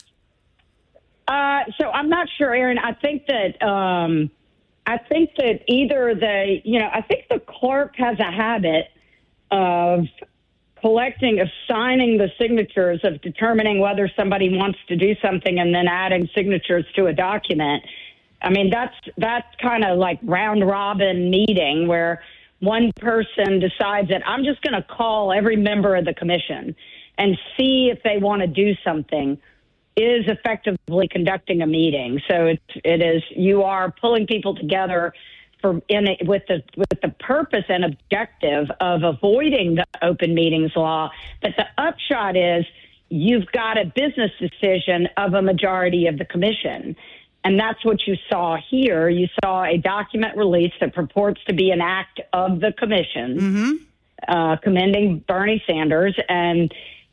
Uh, so I'm not sure, Aaron. I think that um, I think that either the, you know, I think the clerk has a habit of collecting, of signing the signatures, of determining whether somebody wants to do something and then adding signatures to a document. I mean, that's that's kind of like round robin meeting where one person decides that I'm just going to call every member of the commission and see if they want to do something, is effectively conducting a meeting. So it, it is, you are pulling people together for in it, with the with the purpose and objective of avoiding the open meetings law. But the upshot is you've got a business decision of a majority of the commission. And that's what you saw here. You saw a document release that purports to be an act of the commission, mm-hmm. uh, commending Bernie Sanders, and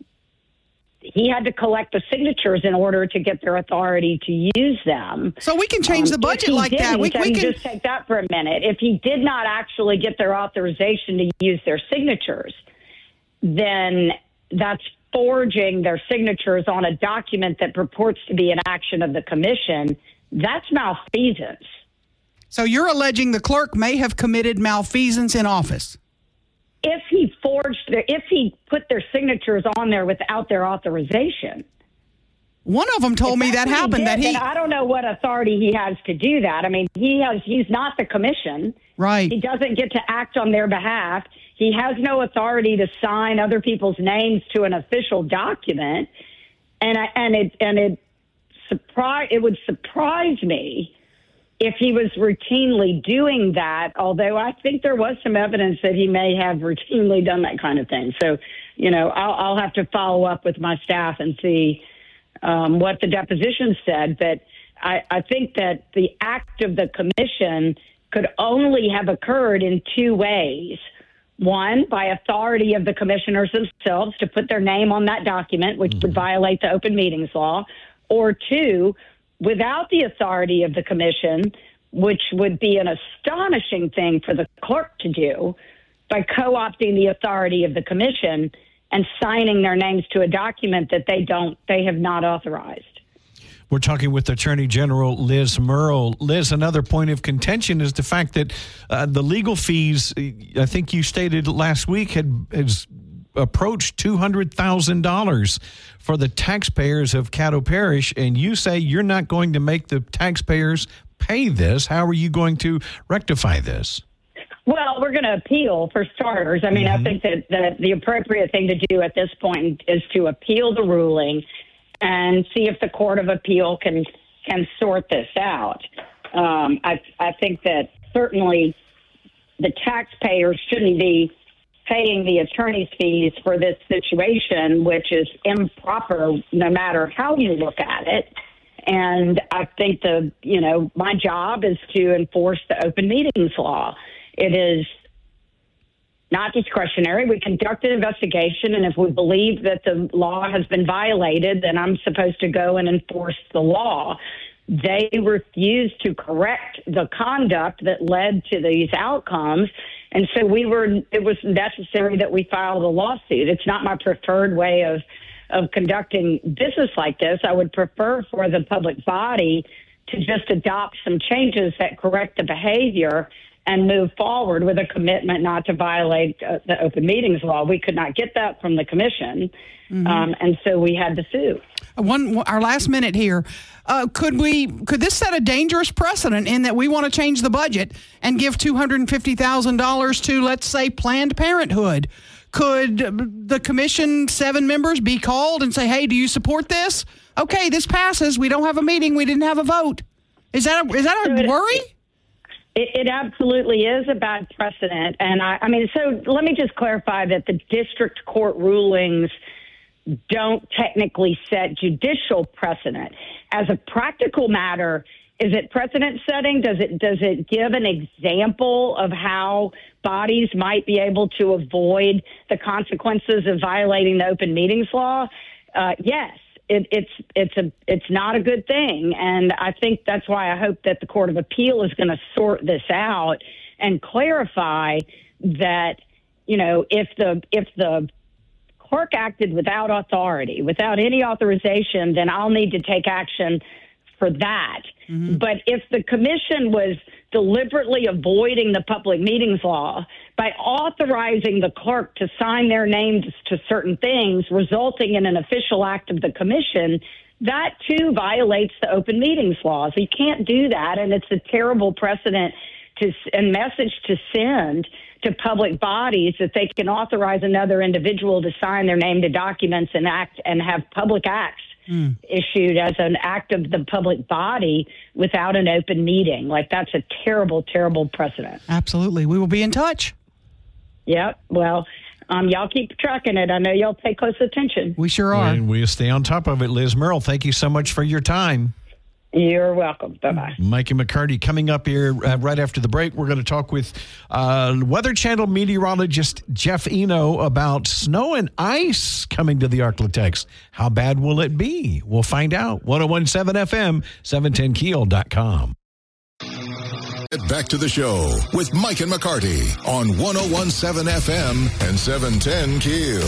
he had to collect the signatures in order to get their authority to use them. So we can change um, the budget like that. We, we can just take that for a minute. If he did not actually get their authorization to use their signatures, then that's forging their signatures on a document that purports to be an action of the commission. That's malfeasance. So you're alleging the clerk may have committed malfeasance in office? If he forged, their, if he put their signatures on there without their authorization. One of them told me that happened. Did, that he, I don't know what authority he has to do that. I mean, he has. He's not the commission. Right. He doesn't get to act on their behalf. He has no authority to sign other people's names to an official document. And I, and it and it surprise it would surprise me if he was routinely doing that, although I think there was some evidence that he may have routinely done that kind of thing. So, you know, I'll, I'll have to follow up with my staff and see um, what the deposition said. But I, I think that the act of the commission could only have occurred in two ways. One, by authority of the commissioners themselves to put their name on that document, which would violate the open meetings law. Or two, without the authority of the commission, which would be an astonishing thing for the clerk to do, by co-opting the authority of the commission and signing their names to a document that they don't, they have not authorized. We're talking with Attorney General Liz Murrill. Liz, another point of contention is the fact that uh, the legal fees, I think you stated last week, had has approached two hundred thousand dollars for the taxpayers of Caddo Parish, and you say you're not going to make the taxpayers pay this. How are you going to rectify this? Well, we're going to appeal, for starters. I mean, mm-hmm. I think that the, the appropriate thing to do at this point is to appeal the ruling and see if the Court of Appeal can can sort this out. Um, I, I think that certainly the taxpayers shouldn't be paying the attorney's fees for this situation, which is improper no matter how you look at it. And I think the, you know, my job is to enforce the open meetings law. It is not discretionary. We conduct an investigation, and if we believe that the law has been violated, then I'm supposed to go and enforce the law. They refused to correct the conduct that led to these outcomes, And so we were, it was necessary that we filed a lawsuit. It's not my preferred way of, of conducting business like this. I would prefer for the public body to just adopt some changes that correct the behavior and move forward with a commitment not to violate uh, the open meetings law. We could not get that from the commission, mm-hmm. um, and so we had to sue. One, our last minute here. Uh, could we? Could this set a dangerous precedent in that we want to change the budget and give two hundred fifty thousand dollars to, let's say, Planned Parenthood? Could the commission seven members be called and say, "Hey, do you support this? Okay, this passes. We don't have a meeting. We didn't have a vote." Is that a, is that a worry? It, it absolutely is a bad precedent. And I, I mean, so let me just clarify that the district court rulings don't technically set judicial precedent. As a practical matter, is it precedent setting? Does it, does it give an example of how bodies might be able to avoid the consequences of violating the open meetings law? Uh, yes. It, it's it's a it's not a good thing, and I think that's why I hope that the Court of Appeal is going to sort this out and clarify that, you know, if the if the clerk acted without authority, without any authorization, then I'll need to take action for that. Mm-hmm. But if the commission was deliberately avoiding the public meetings law by authorizing the clerk to sign their names to certain things, resulting in an official act of the commission, that too violates the open meetings law. So you can't do that, and it's a terrible precedent to and message to send to public bodies that they can authorize another individual to sign their name to documents and act and have public acts Mm. issued as an act of the public body without an open meeting. Like, that's a terrible, terrible precedent. Absolutely. We will be in touch. Yep. Well, um, y'all keep tracking it. I know y'all pay close attention. We sure are. And we'll stay on top of it. Liz Merle, thank you so much for your time. You're welcome. Bye-bye. Mikey McCarty coming up here uh, right after the break. We're going to talk with uh, Weather Channel meteorologist Jeff Eno about snow and ice coming to the Arklatex. How bad will it be? We'll find out. ten seventeen F M, seven ten keel dot com. Get back to the show with Mike and McCarty on ten seventeen F M and seven ten Keel.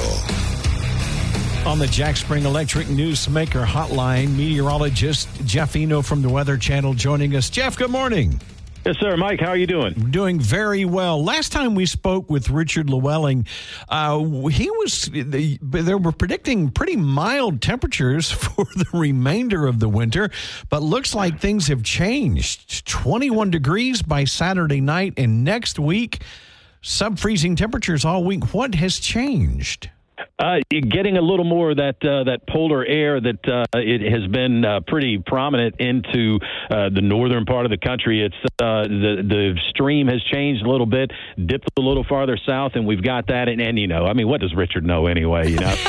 On the Jack Spring Electric Newsmaker Hotline, meteorologist Jeff Eno from the Weather Channel joining us. Jeff, good morning. Yes, sir. Mike, how are you doing? Doing very well. Last time we spoke with Richard Llewellyn, uh, he was they, they were predicting pretty mild temperatures for the remainder of the winter, but looks like things have changed. twenty-one degrees by Saturday night, and next week, sub-freezing temperatures all week. What has changed? Uh, getting a little more of that uh, that polar air that uh, it has been uh, pretty prominent into uh, the northern part of the country. It's uh, the the stream has changed a little bit, dipped a little farther south, and we've got that. And, and you know, I mean, what does Richard know anyway? You know,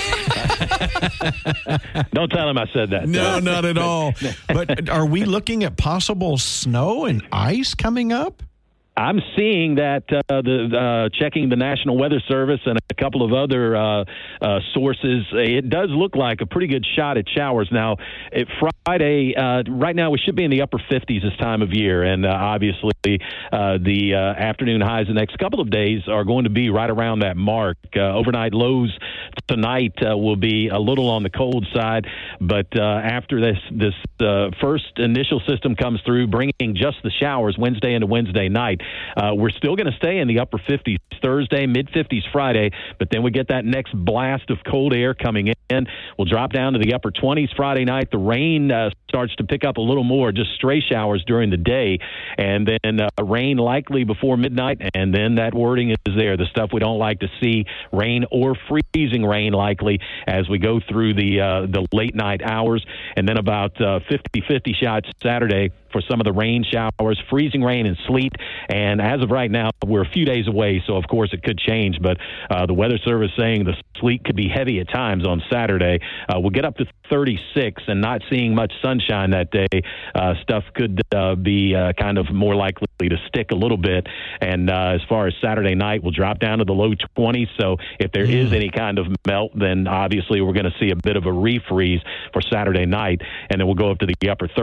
don't tell him I said that. No, not at all. But are we looking at possible snow and ice coming up? I'm seeing that uh, the uh, checking the National Weather Service and a couple of other uh, uh, sources, it does look like a pretty good shot at showers. Now, it, Friday, uh, right now we should be in the upper fifties this time of year, and uh, obviously uh, the uh, afternoon highs the next couple of days are going to be right around that mark. Uh, overnight lows tonight uh, will be a little on the cold side, but uh, after this this uh, first initial system comes through, bringing just the showers Wednesday into Wednesday night, Uh, we're still going to stay in the upper fifties Thursday, mid-fifties Friday, but then we get that next blast of cold air coming in. We'll drop down to the upper twenties Friday night. The rain uh, starts to pick up a little more, just stray showers during the day, and then uh, rain likely before midnight, and then that wording is there, the stuff we don't like to see, rain or freezing rain likely as we go through the, uh, the late night hours, and then about uh, fifty-fifty shots Saturday for some of the rain showers, freezing rain and sleet. And as of right now, we're a few days away, so of course it could change. But uh, the Weather Service saying the sleet could be heavy at times on Saturday. Uh, we'll get up to thirty-six, and not seeing much sunshine that day. Uh, stuff could uh, be uh, kind of more likely to stick a little bit. And uh, as far as Saturday night, we'll drop down to the low twenties. So if there is any kind of melt, then obviously we're going to see a bit of a refreeze for Saturday night, and then we'll go up to the upper thirties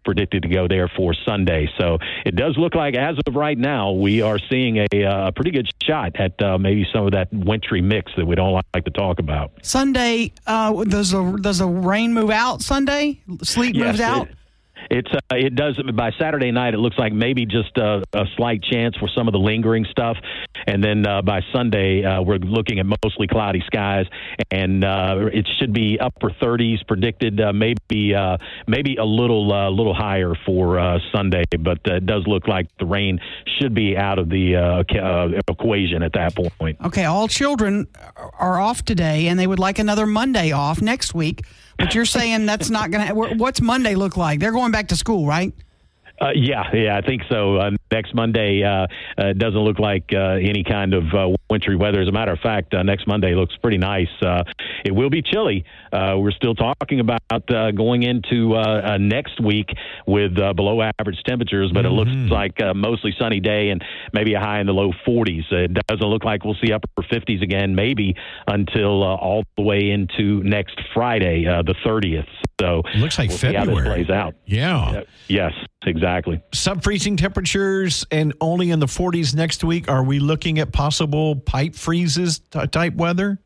predicted to go there for Sunday. So it does look like, as of right now, we are seeing a uh, pretty good shot at uh, maybe some of that wintry mix that we don't like to talk about. Sunday, uh, does the does the rain move out Sunday? Sleet Yes, moves out? It, It's uh, it does by Saturday night. It looks like maybe just a, a slight chance for some of the lingering stuff, and then uh, by Sunday uh, we're looking at mostly cloudy skies, and uh, it should be upper thirties predicted. Uh, maybe uh, maybe a little uh, little higher for uh, Sunday, but uh, it does look like the rain should be out of the uh, uh, equation at that point. Okay, all children are off today, and they would like another Monday off next week. But you're saying that's not going to. What's Monday look like? They're going back to school, right? Uh, yeah, yeah, I think so. Uh, next Monday uh, uh, doesn't look like uh, any kind of uh, wintry weather. As a matter of fact, uh, next Monday looks pretty nice. Uh, it will be chilly. Uh, we're still talking about uh, going into uh, uh, next week with uh, below average temperatures, but mm-hmm. it looks like a mostly sunny day and maybe a high in the low forties. Uh, it doesn't look like we'll see upper fifties again, maybe until uh, all the way into next Friday, uh, the thirtieth. So it looks like we'll February. See how this plays out. Yeah. Uh, yes, exactly. Sub-freezing temperatures and only in the forties next week. Are we looking at possible pipe freezes t- type weather?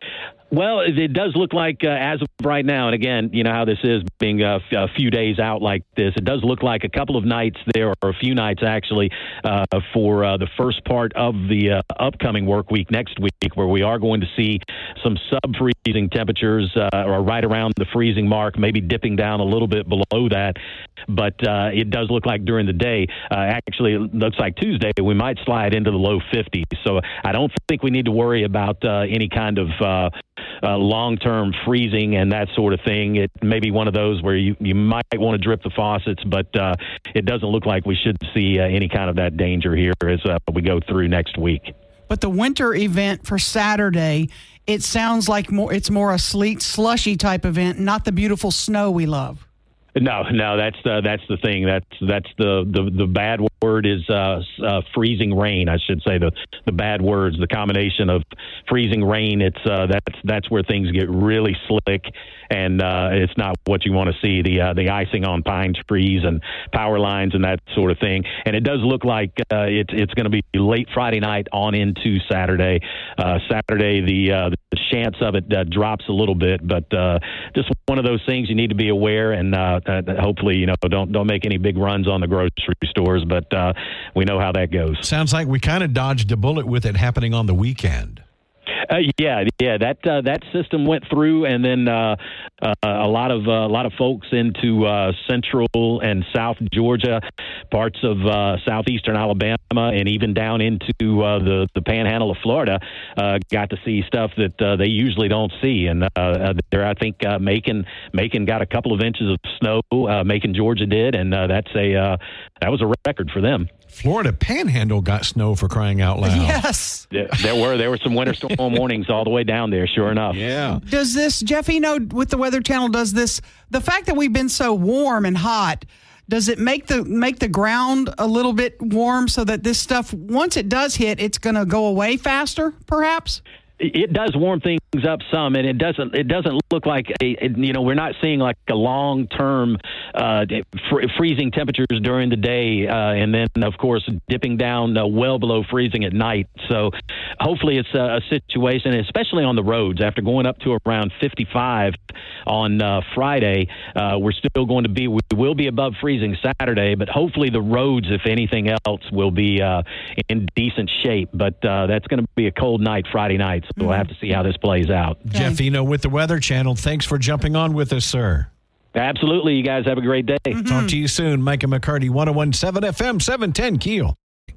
Well, it does look like uh, as of right now, and again, you know how this is being a, f- a few days out like this, it does look like a couple of nights there, or a few nights actually, uh, for uh, the first part of the uh, upcoming work week next week, where we are going to see some sub-freezing temperatures, uh, or right around the freezing mark, maybe dipping down a little bit below that. But uh, it does look like during the day, uh, actually, it looks like Tuesday, we might slide into the low fifties. So I don't think we need to worry about uh, any kind of uh, Uh, long-term freezing and that sort of thing. It may be one of those where you, you might want to drip the faucets, but uh, it doesn't look like we should see uh, any kind of that danger here as uh, we go through next week. But the winter event for Saturday, it sounds like more. It's more a sleet, slushy type event, not the beautiful snow we love. No, no, that's the that's the thing. That's that's the the, the bad word is uh, uh, freezing rain. I should say the the bad words. The combination of freezing rain. It's uh, that's that's where things get really slick, and uh, it's not what you want to see. The uh, the icing on pine trees and power lines and that sort of thing. And it does look like uh, it's it's going to be late Friday night on into Saturday. Uh, Saturday the uh, the chance of it uh, drops a little bit, but uh, just one of those things you need to be aware and. Uh, Uh, hopefully, you know, don't don't make any big runs on the grocery stores, but uh, we know how that goes. Sounds like we kind of dodged a bullet with it happening on the weekend. Uh, yeah, yeah, that uh, that system went through, and then uh, uh, a lot of uh, a lot of folks into uh, central and south Georgia, parts of uh, southeastern Alabama, and even down into uh, the the Panhandle of Florida, uh, got to see stuff that uh, they usually don't see. And uh, there, I think uh, Macon Macon got a couple of inches of snow. Uh, Macon, Georgia, did, and uh, that's a uh, that was a record for them. Florida Panhandle got snow, for crying out loud. Yes. There, there were there were some winter storm warnings all the way down there, sure enough. Yeah. Does this, Jeff, you know, with the Weather Channel, does this, the fact that we've been so warm and hot, does it make the make the ground a little bit warm so that this stuff, once it does hit, it's going to go away faster, perhaps? It does warm things up some, and it doesn't. It doesn't look like a. It, you know, we're not seeing like a long-term uh, fr- freezing temperatures during the day, uh, and then of course dipping down uh, well below freezing at night. So hopefully it's a, a situation, especially on the roads. After going up to around fifty-five on uh, Friday, uh, we're still going to be. We will be above freezing Saturday, but hopefully the roads, if anything else, will be uh, in decent shape. But uh, that's going to be a cold night Friday night. So mm-hmm. we'll have to see how this plays out. Okay. Jeff Eno with the Weather Channel. Thanks for jumping on with us, sir. Absolutely. You guys have a great day. Mm-hmm. Talk to you soon. Micah McCarty, one oh one point seven F M, seven ten Keel.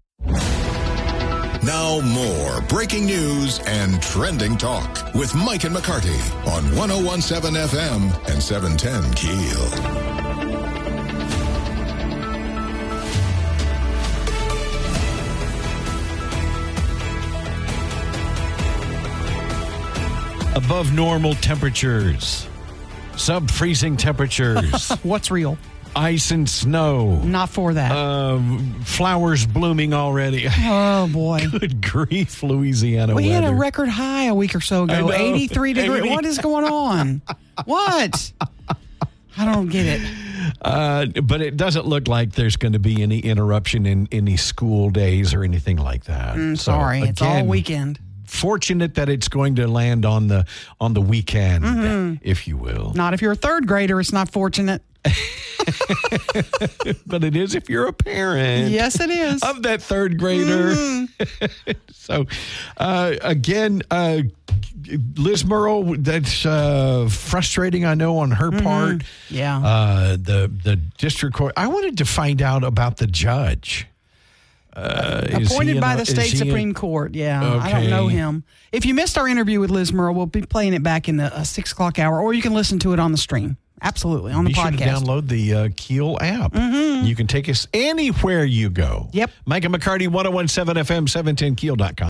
Now more breaking news and trending talk with Mike and McCarty on one oh one point seven F M and seven ten Keel. Above normal temperatures, sub-freezing temperatures. What's real? Ice and snow. Not for that. Uh, flowers blooming already. Oh, boy. Good grief, Louisiana We weather. had a record high a week or so ago. eighty-three degrees. What is going on? What? I don't get it. Uh, but it doesn't look like there's going to be any interruption in any school days or anything like that. Mm, So, sorry, it's all again, weekend. Fortunate that it's going to land on the on the weekend, Mhm. if you will. Not if you're a third grader. It's not fortunate. But it is if you're a parent. Yes, it is. Of that third grader. Mhm. So, uh, again, uh, Liz Murrow, that's uh, frustrating, I know, on her Mhm. part. Yeah. Uh, the, the district court. I wanted to find out about the judge. Uh, is he Appointed in by a- the is state he in- Supreme Court. Yeah, I don't Okay. know him. If you missed our interview with Liz Murrow, we'll be playing it back in the uh, six o'clock hour, or you can listen to it on the stream. Absolutely, on the Be sure to podcast. download the uh, Keel app. Mhm. You can take us anywhere you go. Yep. Micah McCarty, one oh one seven F M, seven ten keel dot com.